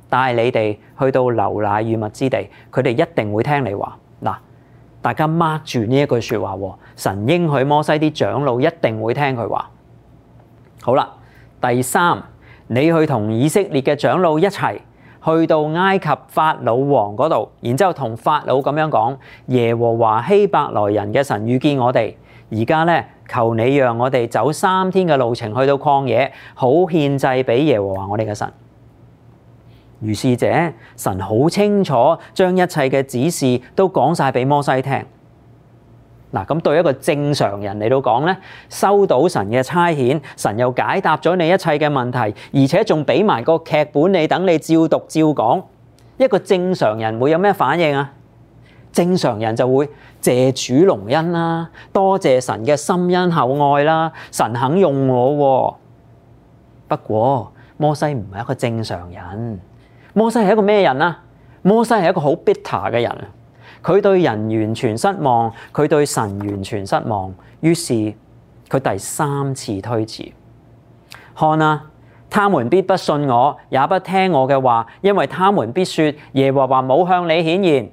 帶你哋去到流奶與蜜之地，佢哋一定會聽你話。嗱，大家 mark 住呢一句説話喎，神應許摩西啲長老一定會聽佢話。好啦，第三，你去同以色列嘅長老一齊去到埃及法老王嗰度，然之後同法老咁樣講：耶和華希伯來人嘅神遇見我哋，而家咧求你讓我哋走三天嘅路程去到曠野，好獻祭俾耶和華我哋嘅神。如是者，神好清楚將一切嘅指示都講晒俾摩西聽。嗱，咁對一個正常人嚟到講咧，收到神嘅差遣，神又解答咗你一切嘅問題，而且仲俾埋個劇本你，等你照讀照講。一個正常人會有咩反應啊？正常人就會謝主隆恩啦，多謝神嘅深恩厚愛啦，神肯用我喎。不過摩西唔係一個正常人。摩西係一個咩人啊？摩西係一個好 bitter 嘅人，佢對人完全失望，佢對神完全失望，於是佢第三次推辭。看啊，他們必不信我，也不聽我嘅話，因為他們必說耶和華冇向你顯現。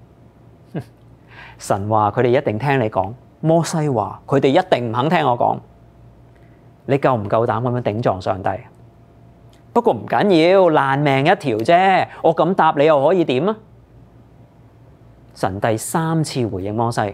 神話佢哋一定聽你講，摩西話佢哋一定唔肯聽我講。你夠唔夠膽咁樣頂撞上帝？不過唔緊要，爛命一條啫。我咁答你又可以點啊？神第三次回應摩西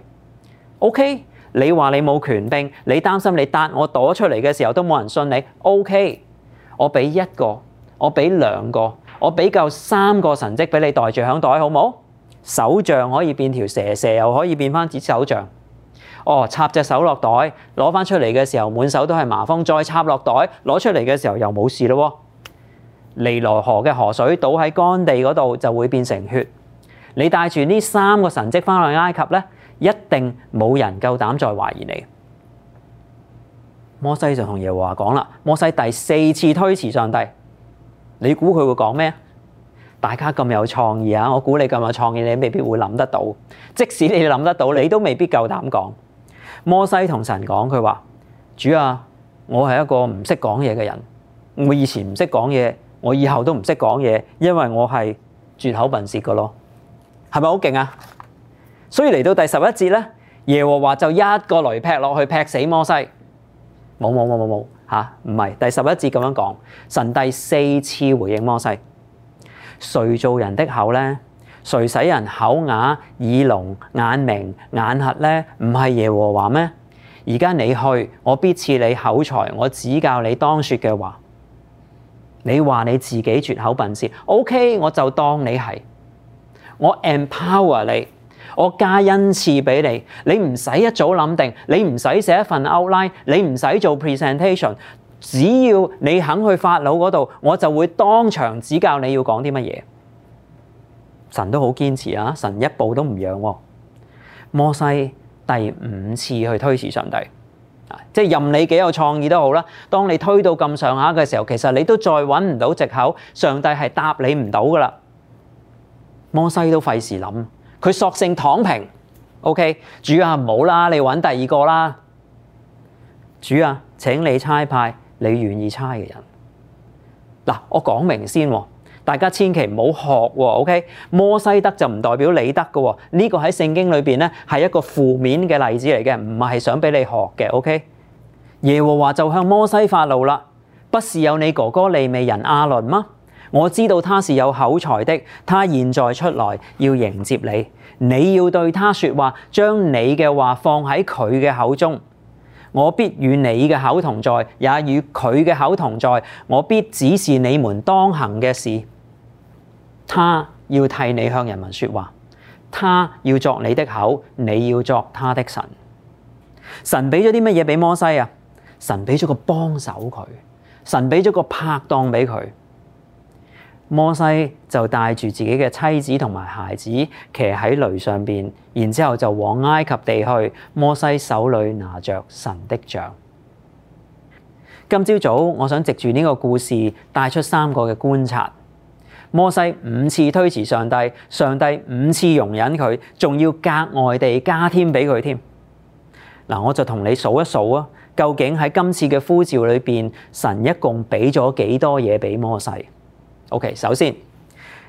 ：O.K. 你話你冇權柄，你擔心你答我躲出嚟嘅時候都冇人信你。O.K. 我俾一個，我俾兩個，我俾夠三個神蹟俾你袋住響袋，好冇？手杖可以變條蛇，蛇又可以變翻隻手杖。哦，插隻手落袋，攞翻出嚟嘅時候滿手都係麻風，再插落袋，攞出嚟嘅時候又冇事咯。尼羅河嘅河水倒喺乾地嗰度就會變成血。你帶住呢三個神蹟翻去埃及咧，一定冇人夠膽再懷疑你。摩西就同耶和華講啦，摩西第四次推辭上帝，你估佢會講咩？大家咁有創意啊！我估你咁有創意，你未必會諗得到。即使你諗得到，你都未必夠膽講。摩西同神講，佢話：主啊，我係一個唔識講嘢嘅人，我以前唔識講嘢。我以後都唔識講嘢，因為我係拙口笨舌嘅咯，係咪好勁啊？所以嚟到第十一節咧，耶和華就一個雷劈落去，劈死摩西。冇冇冇冇冇嚇，唔係第十一節咁樣講。神第四次回應摩西：誰造人的口咧？誰使人口啞、耳聾、眼明、眼瞎咧？唔係耶和華咩？而家你去，我必賜你口才，我指教你當說嘅話。你話你自己拙口笨舌 ，OK， 我就當你係，我 empower 你，我加恩賜俾你，你唔使一早諗定，你唔使寫一份 outline， 你唔使做 presentation， 只要你肯去法老嗰度，我就會當場指教你要講啲乜嘢。神都好堅持啊，神一步都唔讓喎。摩西第五次去推辭上帝。即係任你幾有創意都好啦，當你推到咁上下嘅時候，其實你都再揾唔到藉口，上帝係答你唔到噶啦。摩西都費事諗，佢索性躺平。OK， 主啊，唔好啦，你揾第二個啦。主啊，請你差派你願意差嘅人。嗱，我講明先，大家千祈唔好學喎。OK， 摩西得就唔代表你得嘅喎。呢個喺聖經裏邊咧係一個負面嘅例子嚟嘅，唔係想俾你學嘅。OK， 耶和華就向摩西發怒啦，不是有你哥哥利未人亞倫嗎？我知道他是有口才的，他現在出來要迎接你，你要對他說話，將你嘅話放喺佢嘅口中。我必與你嘅口同在，也與佢嘅口同在。我必指示你們當行嘅事。他要替你向人民說話，他要作你的口，你要作他的神。神俾咗啲乜嘢俾摩西啊？神俾咗個幫手佢，神俾咗個拍檔俾佢。摩西就帶住自己嘅妻子同埋孩子騎喺驢上邊，然之後就往埃及地去。摩西手裏拿着神的杖。今朝早我想藉住呢個故事帶出三個嘅觀察。摩西五次推辭上帝，上帝五次容忍佢，仲要格外地加添俾佢添。嗱，我就同你數一數啊，究竟喺今次嘅呼召裏邊，神一共俾咗幾多嘢俾摩西？OK， 首先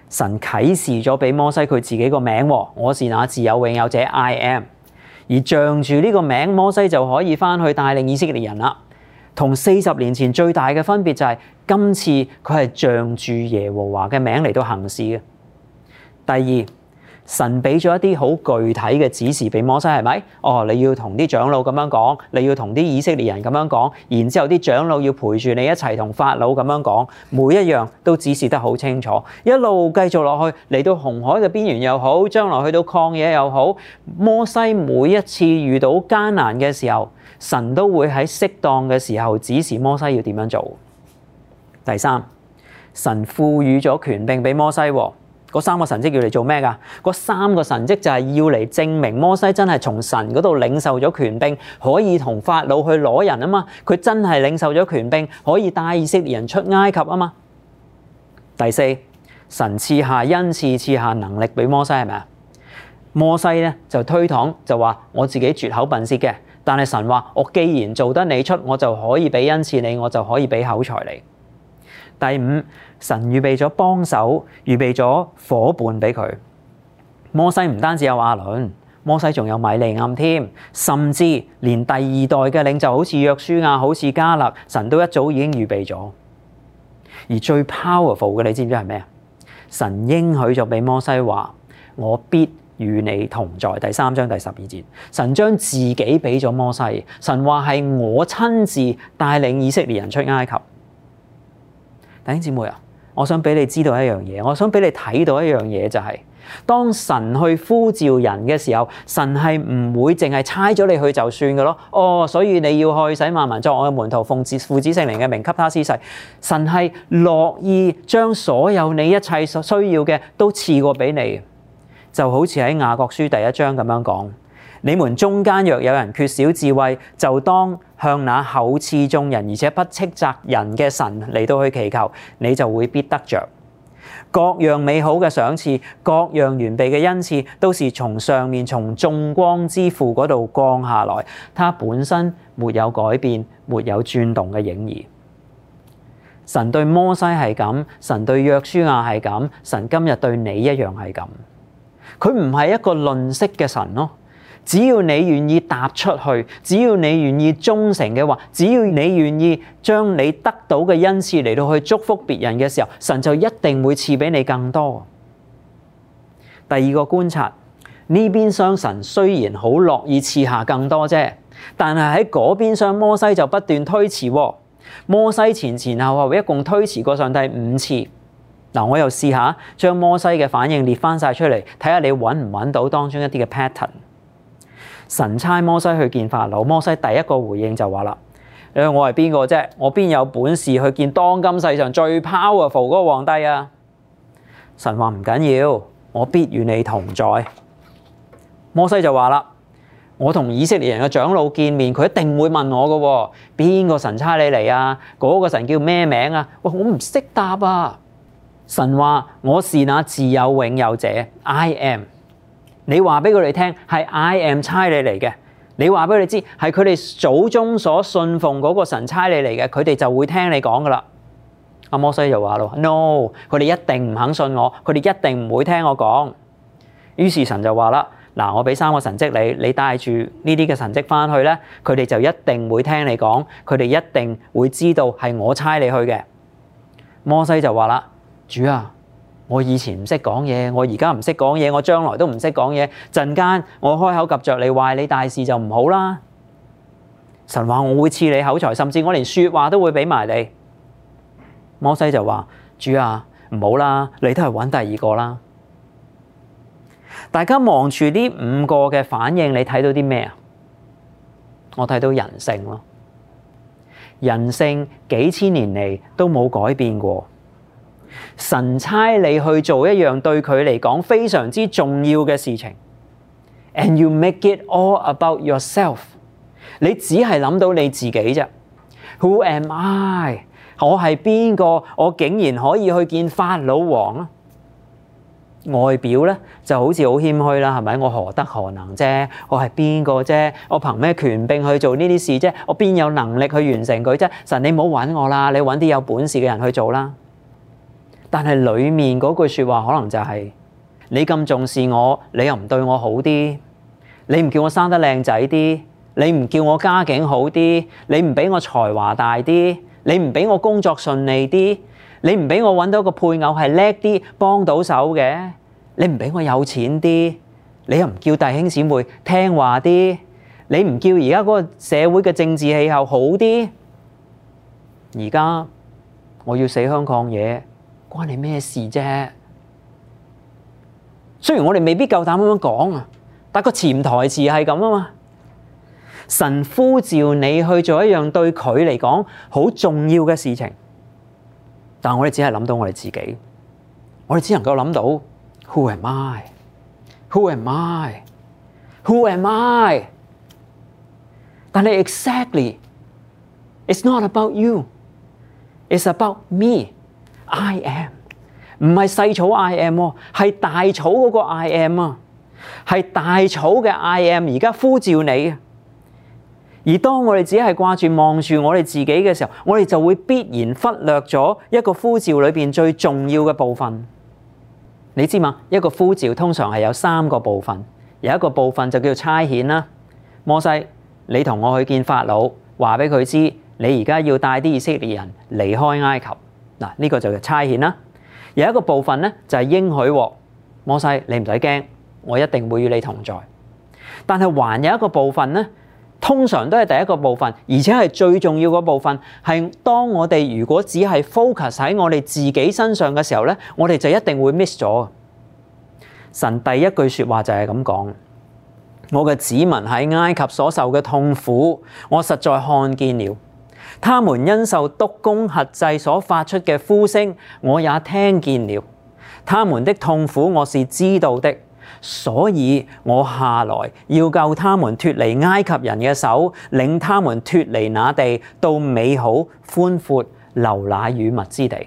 神啟示咗俾摩西佢自己個名喎，我是那自有永有者 I am。而仗住呢個名，摩西就可以翻去帶領以色列人啦。同四十年前最大嘅分別就係、是、今次佢係仗住耶和華嘅名嚟到行事嘅。第二，神俾咗一啲好具體嘅指示俾摩西，係咪？哦，你要同啲長老咁樣講，你要同啲以色列人咁樣講，然之後啲長老要陪住你一齊同法老咁樣講，每一樣都指示得好清楚。一路繼續落去，嚟到紅海嘅邊緣又好，將來去到曠野又好，摩西每一次遇到艱難嘅時候，神都會喺適當嘅時候指示摩西要點樣做。第三，神賦予咗權柄俾摩西喎。嗰三個神蹟要嚟做咩㗎？嗰三個神蹟就係要嚟證明摩西真係從神嗰度領受咗權柄，可以同法老去攞人啊嘛。佢真係領受咗權柄，可以帶以色列人出埃及啊嘛。第四，神賜下恩賜，賜下能力俾摩西，係咪啊？摩西咧就推搪，就話我自己絕口笨舌嘅，但係神話我既然做得你出，我就可以俾恩賜你，我就可以俾口才你。第五，神預備咗幫手，預備咗伙伴俾佢。摩西唔單止有亞倫，摩西仲有米利暗添，甚至連第二代嘅領袖好似約書亞、好似迦勒，神都一早已經預備咗。而最 powerful 嘅，你知唔知係咩啊？神應許咗俾摩西話：我必與你同在。第三章第十二節，神將自己俾咗摩西，神話係我親自帶領以色列人出埃及。弟兄姊妹啊，我想俾你知道一樣嘢，我想俾你睇到一樣嘢，就係當神去呼召人嘅時候，神係唔會淨係差咗你去就算嘅咯。哦，所以你要去使萬民作我嘅門徒，奉子父子聖靈嘅名給他施洗。神係樂意將所有你一切所需要嘅都賜過俾你，就好似喺雅各書第一章咁樣講：你們中間若有人缺少智慧，就當向那厚賜眾人而且不斥責人嘅神嚟到去祈求，你就會必得着。各樣美好嘅賞賜，各樣完備嘅恩賜，都是從上面從眾光之父嗰度降下來，它本身沒有改變，沒有轉動嘅影兒。神對摩西係咁，神對約書亞係咁，神今日對你一樣係咁。佢唔係一個吝嗇嘅神咯。只要你願意踏出去，只要你願意忠誠嘅話，只要你願意將你得到嘅恩賜嚟到去祝福別人嘅時候，神就一定會賜俾你更多。第二個觀察，呢邊廂神雖然好樂意賜下更多啫，但係喺嗰邊廂摩西就不斷推辭。摩西前前後後一共推辭過上帝五次。嗱，我又試下將摩西嘅反應列翻晒出嚟，睇下你揾唔揾到當中一啲嘅 pattern。神差摩西去見法老，摩西第一個回應就話啦：你話我係邊個啫？我邊有本事去見當今世上最 powerful 嗰個皇帝啊？神話唔緊要，我必與你同在。摩西就話啦：我同以色列人嘅長老見面，佢一定會問我嘅，邊個神差你嚟啊？嗰個神叫咩名啊？喂，我唔識答啊！神話我是那自有永有者 I am。你話俾佢哋聽係 I am 差你嚟嘅，你話俾佢哋知係佢哋祖宗所信奉嗰個神差你嚟嘅，佢哋就會聽你講噶啦。阿摩西就話咯 ：No， 佢哋一定唔肯信我，佢哋一定唔會聽我講。於是神就話啦：嗱，我俾三個神蹟你，你帶住呢啲嘅神蹟翻去咧，佢哋就一定會聽你講，佢哋一定會知道係我差你去嘅。摩西就話啦：主啊！我以前唔識講嘢，我而家唔識講嘢，我將來都唔識講嘢。陣間我開口及着你壞你大事就唔好啦。神話我會賜你口才，甚至我連說話都會俾埋你。摩西就話：主啊，唔好啦，你都係揾第二個啦。大家望住呢五個嘅反應，你睇到啲咩啊？我睇到人性咯，人性幾千年嚟都冇改變過。神差你去做一樣對佢嚟講非常之重要嘅事情 ，and you make it all about yourself。你只係諗到你自己啫。Who am I？ 我係邊個？我竟然可以去見法老王啊！外表咧就好似好謙虛啦，係咪？我何德何能啫？我係邊個啫？我憑咩權柄去做呢啲事啫？我邊有能力去完成佢啫？神，你唔好揾我啦，你揾啲有本事嘅人去做啦。 但係裡面嗰句説話可能就係、是、你咁重視我，你又唔對我好啲，你唔叫我生得靚仔啲，你唔叫我家境好啲，你唔俾我才華大啲，你唔俾我工作順利啲，你唔俾我揾到個配偶係叻啲幫到手嘅，你唔俾我有錢啲，你又唔叫弟兄姊妹聽話啲，你唔叫而家嗰個社會嘅政治氣候好啲，而家我要死鄉曠野，關你咩事啫？雖然我哋未必夠膽咁樣講啊，但個潛台詞係咁啊嘛。神呼召你去做一樣對佢嚟講好重要嘅事情，但我哋只係諗到我哋自己，我哋只能夠諗到 Who am I? Who am I? Who am I? 但係 exactly, it's not about you, it's about me. I am. 唔係細草 I am 喎，係大草嗰個 I am 啊，係大草嘅 I am 而家呼召你啊。而當我哋只係掛住望住我哋自己嘅時候，我哋就會必然忽略咗一個呼召裏邊最重要嘅部分。你知嘛？一個呼召通常係有三個部分，有一個部分就叫做差遣啦。摩西，你同我去見法老，話俾佢知，你而家要帶啲以色列人離開埃及。嗱，呢個就叫差遣啦。有一個部分咧就係應許喎，摩西你唔使驚，我一定會與你同在。但係還有一個部分咧，通常都係第一個部分，而且係最重要嗰部分，係當我哋如果只係 focus 喺我哋自己身上嘅時候咧，我哋就一定會 miss 咗。神第一句説話就係咁講：我嘅子民喺埃及所受嘅痛苦，我實在看見了。他們因受督工轄制所發出嘅呼聲，我也聽見了。他們的痛苦我是知道的，所以我下來要救他們脫離埃及人嘅手，領他們脫離那地，到美好寬闊流奶與蜜之地。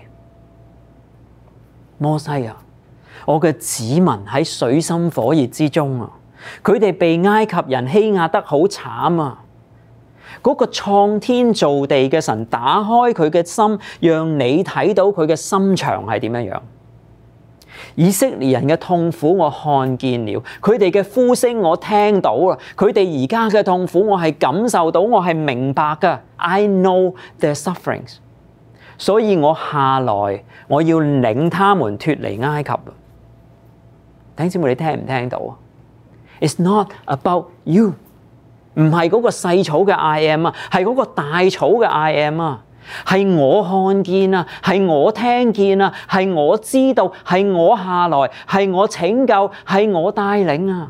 摩西啊，我嘅子民喺水深火熱之中啊，佢哋被埃及人欺壓得好慘啊！嗰個創天造地嘅神打開佢嘅心，讓你睇到佢嘅心腸係點樣樣。以色列人嘅痛苦我看見了，佢哋嘅呼聲我聽到啦，佢哋而家嘅痛苦我係感受到，我係明白㗎。I know their sufferings， 所以我下來我要領他們脫離埃及。弟兄姊妹，你聽唔聽到啊？ It's not about you。唔係嗰個細草嘅 I am 啊，係嗰個大草嘅 I am 啊，係我看見啊，係我聽見啊，係我知道，係我下來，係我拯救，係我帶領啊！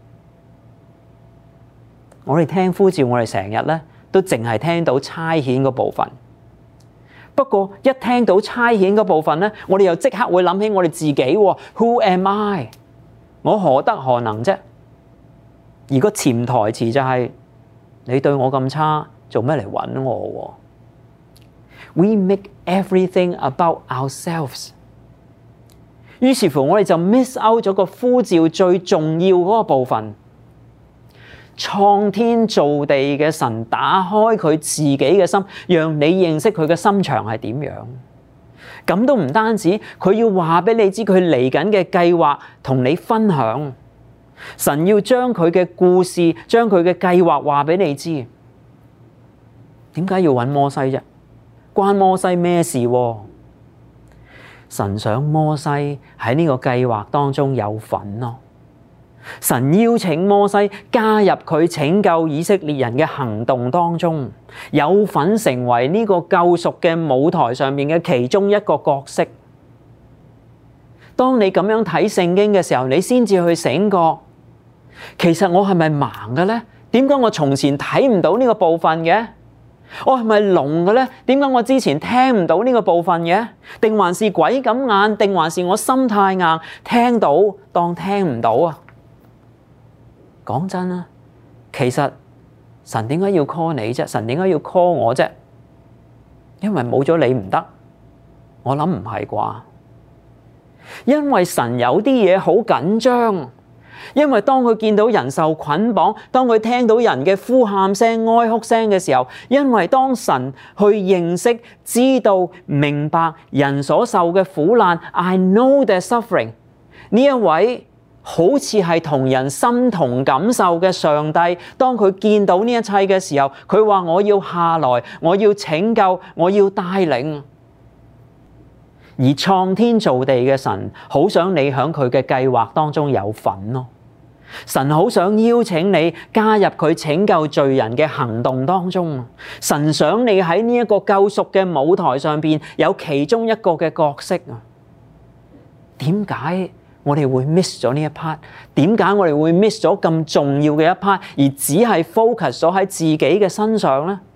我哋聽呼召，我哋成日咧都淨係聽到差遣嗰部分。不過一聽到差遣嗰部分咧，我哋又即刻會諗起我哋自己喎。Who am I？ 我何德何能啫？而個潛台詞就係、是、你對我咁差，做咩嚟揾我？We make everything about ourselves。於是乎，我哋就 miss out 咗個呼召最重要嗰個部分。創天造地嘅神打開佢自己嘅心，讓你認識佢嘅心腸係點樣。咁都唔單止，佢要話俾你知佢嚟緊嘅計劃，同你分享。神要將佢嘅故事，將佢嘅計劃話俾你知。點解要揾摩西啫？關摩西咩事喎？神想摩西喺呢個計劃當中有份咯。神邀請摩西加入佢拯救以色列人嘅行動當中，有份成為呢個救贖嘅舞台上面嘅其中一個角色。當你咁樣睇聖經嘅時候，你先至去醒覺，其實我係咪盲嘅呢？點解我從前睇唔到呢個部分嘅？我係咪聾嘅呢？點解我之前聽唔到呢個部分嘅？定還是鬼咁眼？定還是我心太硬，聽到當聽唔到啊？講真啊，其實神點解要 call 你啫？神點解要 call 我啫？因為冇咗你唔得？我諗唔係啩？因為神有啲嘢好緊張， 因為當佢見到人受捆綁，當佢聽到人嘅呼喊聲、哀哭聲嘅時候，因為當神去認識、知道、明白人所受嘅苦難 ，I know their suffering。呢一位好似係同人心同感受嘅上帝，當佢見到呢一切嘅時候，佢話我要下來，我要拯救，我要帶領。而創天造地嘅神，好想你喺佢嘅計劃當中有份咯。神好想邀請你加入佢拯救罪人嘅行動當中。神想你喺呢一個救贖嘅舞台上邊有其中一個嘅角色啊。點解我哋會 miss 咗呢一 part？ 點解我哋會 miss 咗咁重要嘅一 part， 而只係 focus 咗喺自己嘅身上呢？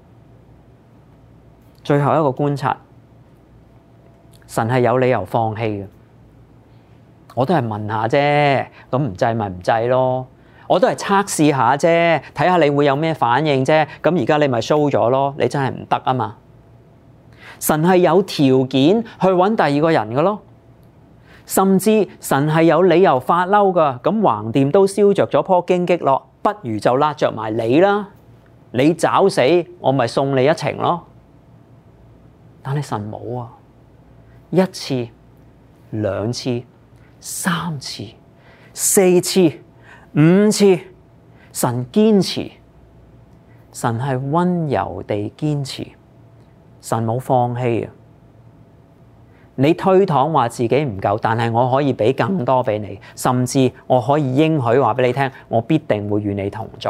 最後一個觀察，神係有理由放棄嘅。我都係問下啫，咁唔制咪唔制咯。我都係測試下啫，睇下你會有咩反應啫。咁而家你咪 show 咗咯，你真係唔得啊嘛。神係有條件去揾第二個人嘅咯，甚至神係有理由發嬲噶。咁橫掂都燒着咗棵荊棘咯，不如就焫着埋你啦。你找死，我咪送你一程咯。但係神冇啊，一次、兩次、三次、四次、五次，神堅持，神係溫柔地堅持，神冇放棄啊！你推搪話自己唔夠，但係我可以俾更多俾你，甚至我可以應許話俾你聽，我必定會與你同在。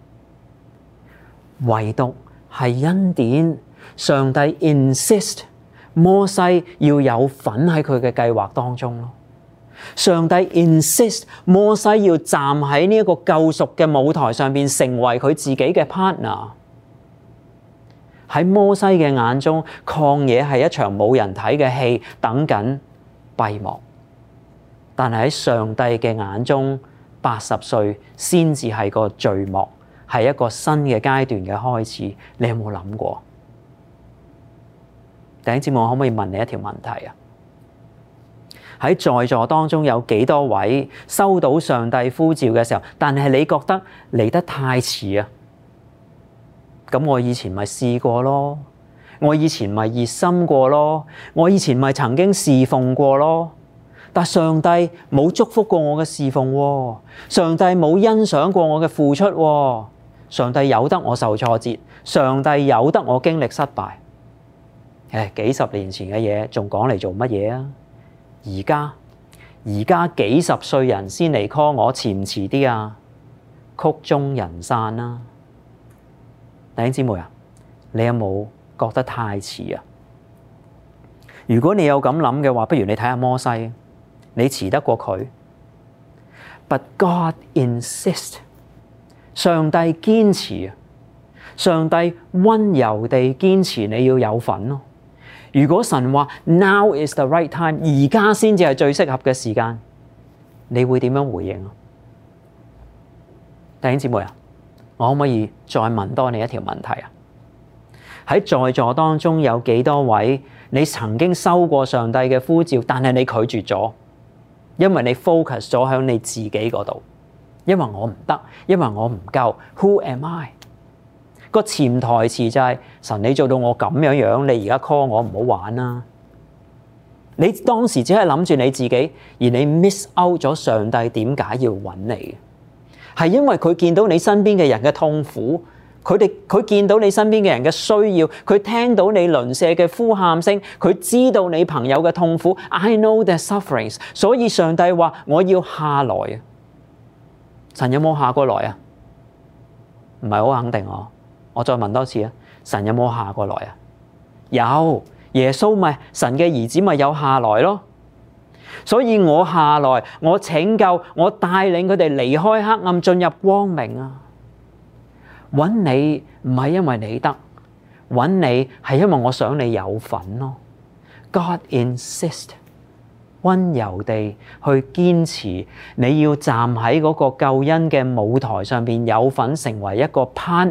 唯獨係恩典，上帝 insist 摩西要有份喺佢嘅計劃當中咯。上帝 insist 摩西要站喺呢一個救贖嘅舞台上邊，成為佢自己嘅 partner。喺摩西嘅眼中，曠野係一場冇人睇嘅戲，等緊閉幕。但係喺上帝嘅眼中，八十歲先至係個序幕，係一個新嘅階段嘅開始。你有冇諗過？弟兄姊妹，我可唔可以問你一條問題啊？喺在座當中有幾多位收到上帝呼召嘅時候，但係你覺得嚟得太遲啊？咁我以前咪試過咯，我以前咪熱心過咯，我以前咪曾經侍奉過咯，但上帝冇祝福過我嘅侍奉喎，上帝冇欣賞過我嘅付出喎，上帝由得我受挫折，上帝由得我經歷失敗。誒，幾十年前嘅嘢仲講嚟做乜嘢啊？而家而家幾十歲人先嚟 call 我，遲唔遲啲啊？曲終人散啦！弟兄姊妹啊，你有冇覺得太遲啊？如果你有咁諗嘅話，不如你睇下摩西，你遲得過佢。But God insist， 上帝堅持，上帝溫柔地堅持你要有份咯。如果神話 Now is the right time， 而家先至係最適合嘅時間，你會點樣回應啊？弟兄姊妹啊，我可唔可以再問多你一條問題啊？喺在座當中有幾多位你曾經收過上帝嘅呼召，但係你拒絕咗，因為你 focus 咗喺你自己嗰度，因為我唔得，因為我唔夠。Who am I？個潛台詞就係、是、神，你做到我咁樣樣，你而家 call 我唔好玩啦。你當時只係諗住你自己，而你 miss out 咗上帝點解要揾你？係因為佢見到你身邊嘅人嘅痛苦，佢哋佢見到你身邊嘅人嘅需要，佢聽到你鄰舍嘅呼喊聲，佢知道你朋友嘅痛苦。I know their sufferings， 所以上帝話我要下來啊。神有冇下過來啊？唔係好肯定我。我再問多次啊，神有冇下過來啊？有，耶穌咪神嘅兒子咪有下來咯。所以我下來，我拯救，我帶領佢哋離開黑暗，進入光明啊！揾你唔係因為你得，揾你係因為我想你有份咯。God insist， 溫柔地去堅持，你要站喺嗰個救恩嘅舞台上邊有份，成為一個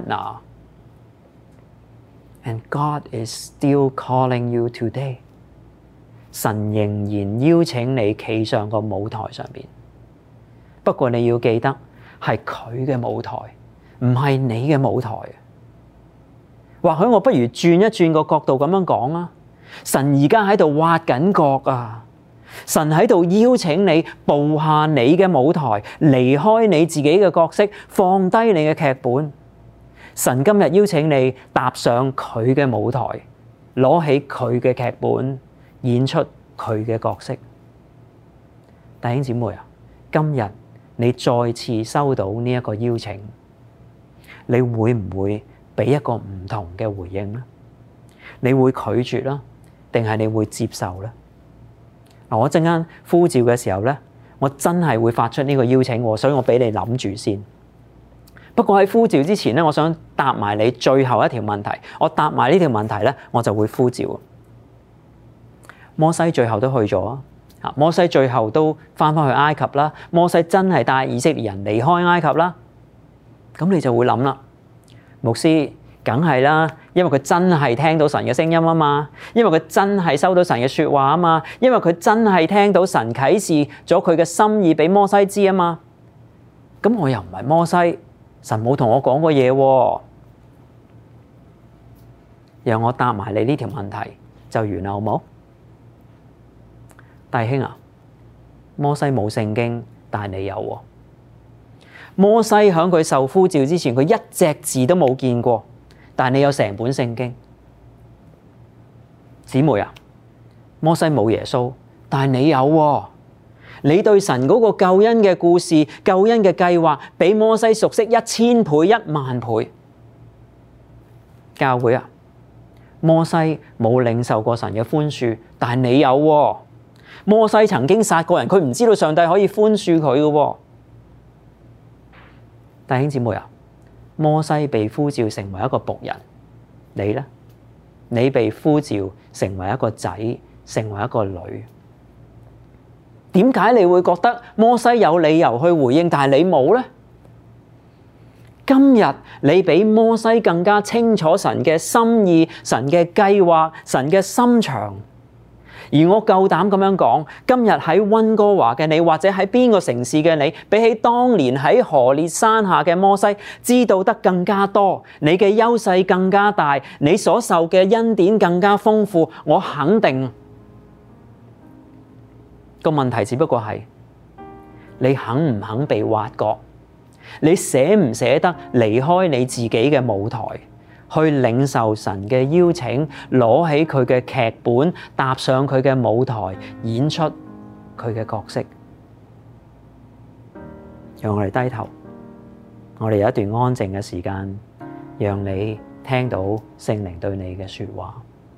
partner。And God is still calling you today。神仍然邀請你企上個舞台上邊。 不過你要記得係佢嘅舞台，唔係你嘅舞台。或許我不如轉一轉個角度咁樣講啊！神而家喺度挖緊角啊！神喺度邀請你步下你嘅舞台，離開你自己嘅角色，放低你嘅劇本。神今日邀請你踏上佢嘅舞台，攞起佢嘅劇本，演出佢嘅角色。弟兄姊妹啊，今日你再次收到呢一個邀請，你會唔會俾一個唔同嘅回應呢？你會拒絕啦，定係你會接受呢？嗱，我陣間呼召嘅時候咧，我真係會發出呢個邀請喎，所以我俾你諗住先。不過喺呼召之前咧，我想答埋你最後一條問題。我答埋呢條問題咧，我就會呼召。摩西最後都去咗啊！摩西最後都翻返去埃及啦。摩西真係帶以色列人離開埃及啦。咁你就會諗啦，牧師梗係啦，因為佢真係聽到神嘅聲音啊嘛，因為佢真係收到神嘅説話啊嘛，因為佢真係聽到神啟示咗佢嘅心意俾摩西知啊嘛。咁我又唔係摩西，神冇同我講過嘢喎。讓我答埋你呢條問題就完啦，好冇？弟兄啊，摩西冇聖經，但係你有喎。摩西喺佢受呼召之前，佢一隻字都冇見過，但係你有成本聖經。姊妹啊，摩西冇耶穌，但係你有喎。你對神嗰個救恩嘅故事、救恩嘅計劃，比摩西熟悉一千倍、一萬倍。教會啊，摩西冇領受過神嘅寬恕，但係你有喎。摩西曾經殺過人，佢唔知道上帝可以寬恕佢嘅喎。弟兄姊妹啊，摩西被呼召成為一個僕人，你呢？你被呼召成為一個仔，成為一個女。點解你會覺得摩西有理由去回應，但係你冇呢？今日你比摩西更加清楚神嘅心意、神嘅計劃、神嘅心腸。而我夠膽咁樣講，今日喺溫哥華嘅你，或者喺邊個城市嘅你，比起當年喺何烈山下嘅摩西，知道得更加多，你嘅優勢更加大，你所受嘅恩典更加豐富。我肯定個問題只不過係你肯唔肯被挖角，你捨唔捨得離開你自己嘅舞台，去領受神嘅邀請，攞起佢嘅劇本，踏上佢嘅舞台，演出佢嘅角色。讓我哋低頭，我哋有一段安靜嘅時間，讓你聽到聖靈對你嘅說話。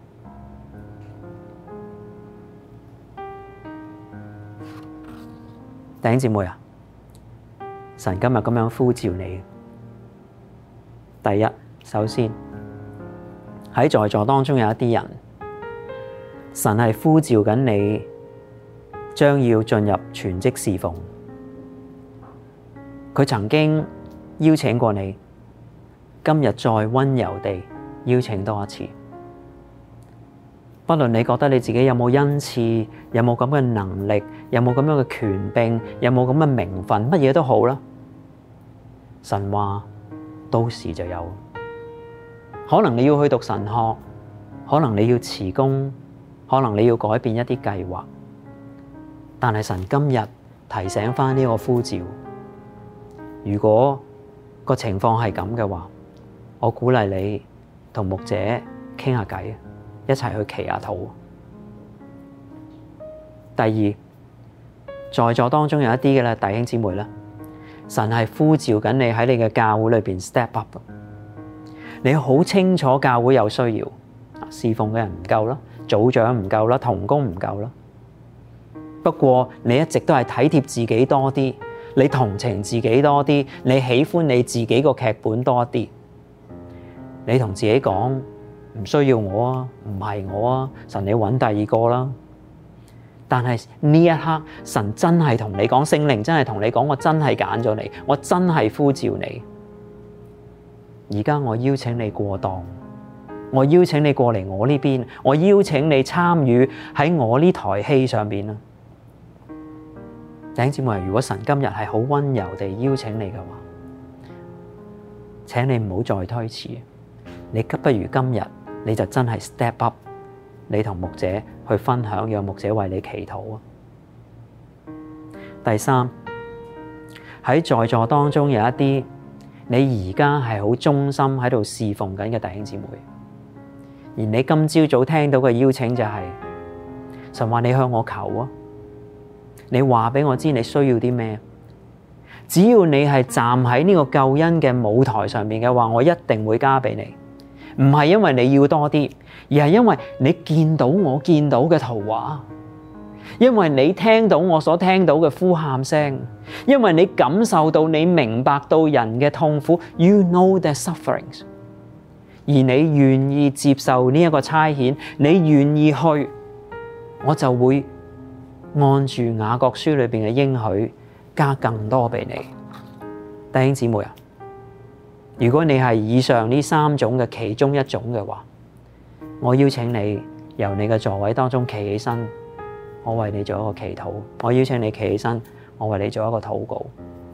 弟兄姊妹啊，神今日咁樣呼召你。第一，首先喺在座當中有一啲人，神係呼召緊你，將要進入全職侍奉。佢曾經邀請過你，今日再溫柔地邀請多一次。不論你覺得你自己有冇恩賜，有冇咁嘅能力，有冇咁樣嘅權柄，有冇咁嘅名分，乜嘢都好啦。神話到時就有。可能你要去讀神學，可能你要辭工，可能你要改變一啲計劃。但係神今日提醒翻呢個呼召，如果個情況係咁嘅話，我鼓勵你同牧者傾下偈，一齊去祈下禱。第二，在座當中有一啲嘅咧弟兄姊妹咧，神係呼召緊你喺你嘅教會裏邊 step up。你好清楚教會有需要，侍奉嘅人唔夠啦，組長唔夠啦，同工唔夠啦。不過你一直都係體貼自己多啲，你同情自己多啲，你喜歡你自己個劇本多啲。你同自己講，唔需要我啊，唔係我啊，神你揾第二個啦。但係呢一刻，神真係同你講，聖靈真係同你講，我真係揀咗你，我真係呼召你。而家我邀請你過檔，我邀請你過嚟我呢邊，我邀請你參與喺我呢台戲上邊啦。 弟兄姊妹，如果神今日係好溫柔地邀請你嘅話，請你唔好再推遲，你不如今日你就真係 step up， 你同牧者去分享，讓牧者為你祈禱啊！第三，喺在座當中有一啲你而家係好忠心喺度侍奉緊嘅弟兄姊妹，而你今朝早聽到嘅邀請就係、是、神話你向我求啊！你話俾我知你需要啲咩？只要你係站喺呢個救恩嘅舞台上面嘅話，我一定會加俾你。唔係因為你要多啲，而係因為你見到我見到嘅圖畫，因為你聽到我所聽到嘅呼喊聲，因為你感受到你明白到人嘅痛苦 ，You know the sufferings， 而你願意接受呢一個差遣，你願意去，我就會按住雅各書裏邊嘅應許，加更多俾你。弟兄姊妹啊，如果你係以上呢三種嘅其中一種嘅話，我邀請你由你嘅座位當中企起身，我為你做一個祈禱。我邀請你企起身，我為你做一個禱告。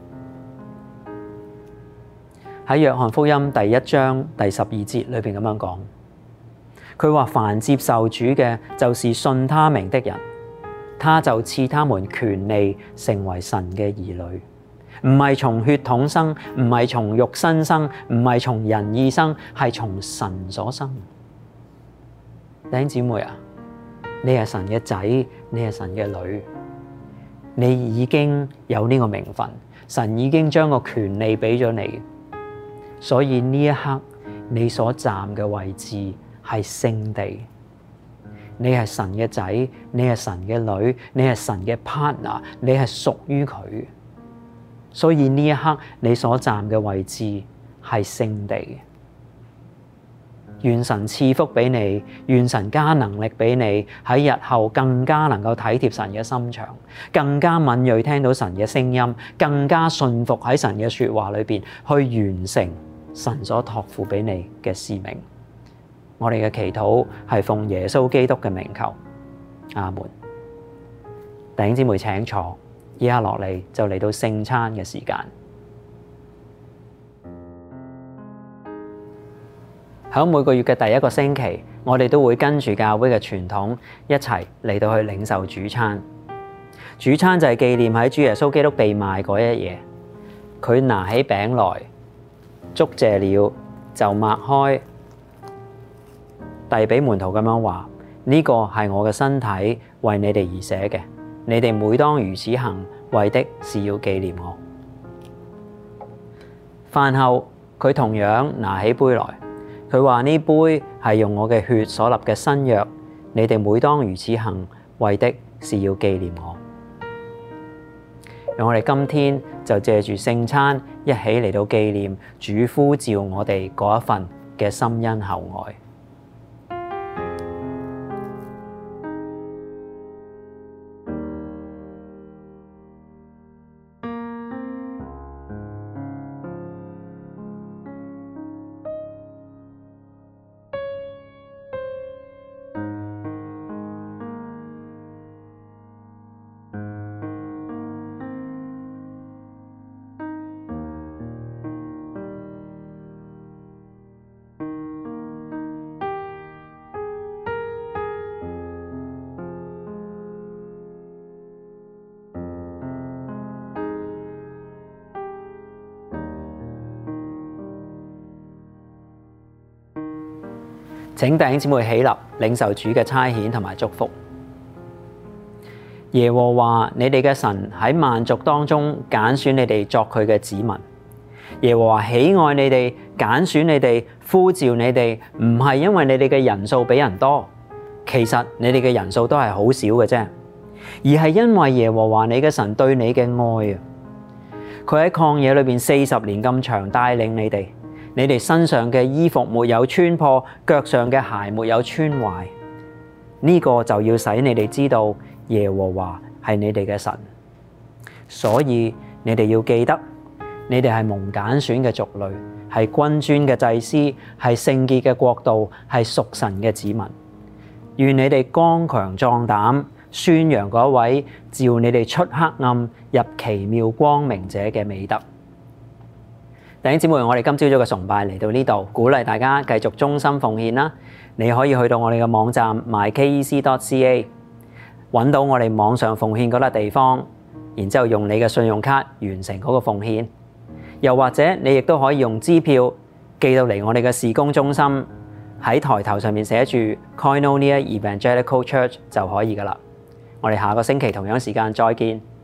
喺約翰福音第一章第十二節裏邊咁樣講，佢話凡接受主嘅，就是信他名的人，他就賜他們權利成為神嘅兒女，唔係從血統生，唔係從肉身生，唔係從人意生，係從神所生。弟兄姊妹啊，你係神嘅仔，你係神嘅女，你已經有呢個名分，神已經將個權利俾咗你，所以呢一刻你所站嘅位置係聖地。你係神嘅仔，你係神嘅女，你係神嘅 partner， 你係屬於佢，所以呢一刻你所站嘅位置係聖地。願神賜福俾你，願神加能力俾你，喺日後更加能夠體貼神嘅心腸，更加敏銳聽到神嘅聲音，更加信服喺神嘅說話裏邊去完成神所託付俾你嘅使命。我哋嘅祈禱係奉耶穌基督嘅名求，阿門。弟兄姊妹請坐，以下落嚟就嚟到聖餐嘅時間。喺每個月嘅第一個星期，我哋都會跟住教會嘅傳統一齊嚟到去領受主餐。主餐就係紀念喺主耶穌基督被賣嗰一夜，佢拿起餅來，祝謝了，就擘開，遞俾門徒咁樣話：呢個係我嘅身體，為你哋而捨嘅，你哋每當如此行，為的是要紀念我。飯後，佢同樣拿起杯來，佢話：呢杯係用我嘅血所立嘅新約，你哋每當如此行，為的是要紀念我。讓我哋今天就借住聖餐，一起嚟到紀念主呼召我哋嗰一份嘅深恩厚愛。請弟兄姊妹起立，領受主嘅差遣同埋祝福。耶和華你哋嘅神喺萬族當中揀選你哋作佢嘅子民。耶和華喜愛你哋，揀選你哋，呼召你哋，唔係因為你哋嘅人數比人多，其實你哋嘅人數都係好少嘅啫，而係因為耶和華你嘅神對你嘅愛啊！佢喺曠野裏邊四十年咁長帶領你哋。你哋身上嘅衣服沒有穿破，腳上嘅鞋沒有穿壞，呢個就要使你哋知道耶和華係你哋嘅神。所以你哋要記得，你哋係蒙揀選嘅族類，係君尊嘅祭司，係聖潔嘅國度，係屬神嘅子民。願你哋剛強壯膽， 宣揚嗰位召你哋出黑暗入奇妙光明者嘅美德。弟兄姊妹，我哋今朝早嘅崇拜嚟到呢度，鼓勵大家繼續忠心奉獻啦。你可以去到我哋嘅網站 my k e c dot c a， 揾到我哋網上奉獻嗰笪地方，然之後用你嘅信用卡完成嗰個奉獻。又或者你亦都可以用支票寄到嚟我哋嘅事工中心，喺台頭上面寫住 Koinonia Evangelical Church 就可以㗎喇。我哋下個星期同樣時間再見。